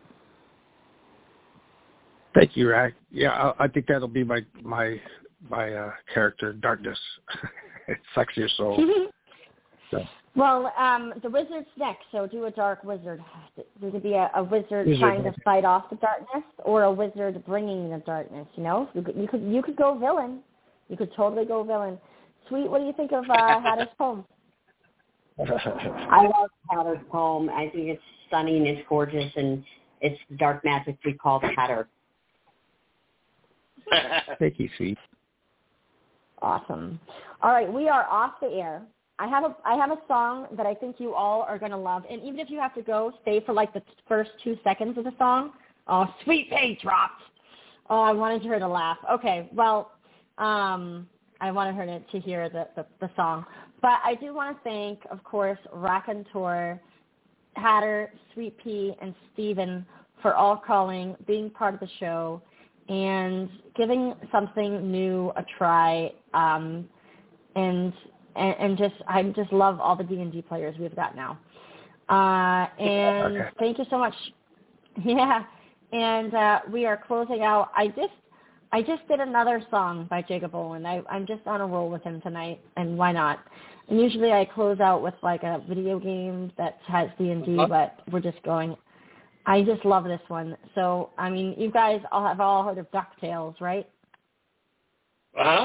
Thank you, Rack. Yeah, I, I think that'll be my my my uh, character, Darkness. It sucks your soul. So. Well, um, the wizard's next, so do a dark wizard. There could be a, a wizard, wizard trying to fight off the darkness, or a wizard bringing the darkness. You know, you could you could, you could go villain. You could totally go villain. Sweet, what do you think of uh, Hatter's poem? I love Hatter's poem. I think it's stunning. It's gorgeous, and it's dark magic we call the Hatter. Thank you, Sweet. Awesome. All right, we are off the air. I have a I have a song that I think you all are going to love, and even if you have to go, stay for like the first two seconds of the song. Oh, Sweet Pea dropped. Oh, I wanted her to laugh. Okay, well, um, I wanted her to, to hear the, the, the song. But I do want to thank, of course, Raconteur, Hatter, Sweet Pea, and Steven for all calling, being part of the show, and giving something new a try, um, and... And, and just, I just love all the D and D players we've got now. Uh, and okay. Thank you so much. Yeah. And uh, we are closing out. I just, I just did another song by Jacob Olin. I, I'm just on a roll with him tonight, and why not? And usually I close out with like a video game that has D and D, uh-huh. but we're just going. I just love this one. So, I mean, you guys all have all heard of DuckTales, right? Uh-huh.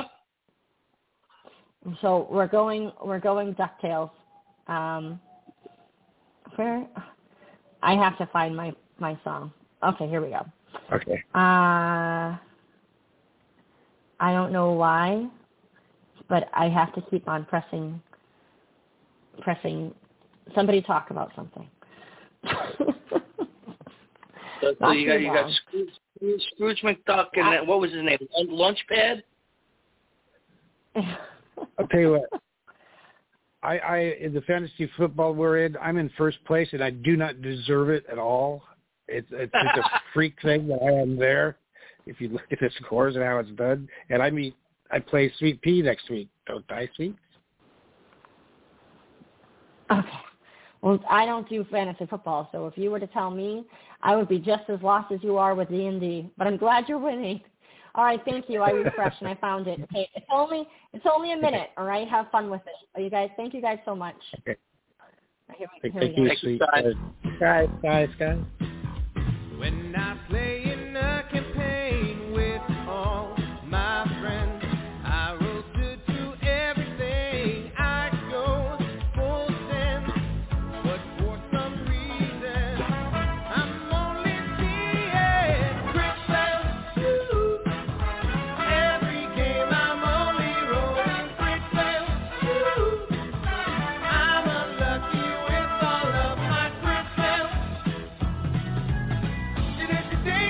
So we're going, we're going DuckTales. Um, where? I have to find my, my song. Okay, here we go. Okay. Uh, I don't know why, but I have to keep on pressing, pressing. Somebody talk about something. so, so you got, you got Scrooge, Scrooge McDuck and I, what was his name? Lunchpad? I'll tell you what. I, I in the fantasy football we're in, I'm in first place, and I do not deserve it at all. It's it's just a freak thing that I am there. If you look at the scores and how it's done, and I mean, I play Sweet Pea next week, don't I, Sweet? Okay. Well, I don't do fantasy football, so if you were to tell me, I would be just as lost as you are with D and D. But I'm glad you're winning. All right, thank you. I refreshed and I found it. Okay, it's only it's only a minute. All right, have fun with it. You guys, thank you guys so much. Okay. Here, here thank you, Sweet. Guys, guys, guys, guys. When I play in a campaign with all my friends, I will do to everything I go full send. But for some reason, I'm only seeing quick fails. Every game I'm only rolling quick fails. I'm unlucky with all of my quick fails. Today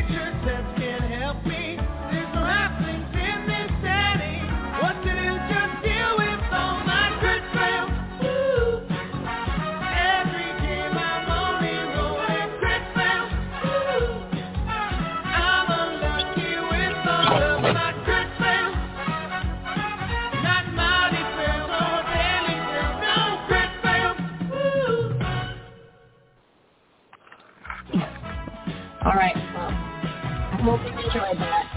All right. Well, I hope you enjoyed that.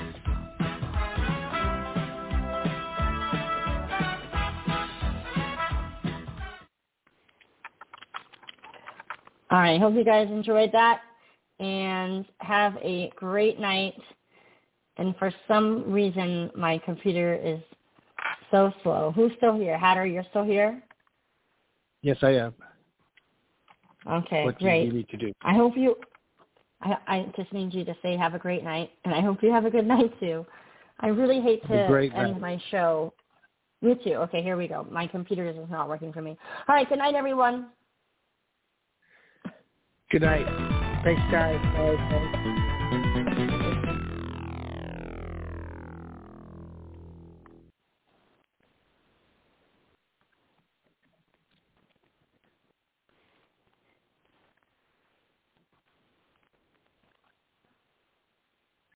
All right. Hope you guys enjoyed that and have a great night. And for some reason, my computer is so slow. Who's still here? Hatter, you're still here? Yes, I am. Okay, what great. What do you need to do? I hope you, I, I just need you to say have a great night, and I hope you have a good night, too. I really hate to end night. my show. You too. Okay, here we go. My computer is not working for me. All right, good night, everyone. Good night. Thanks, guys. Bye. Bye.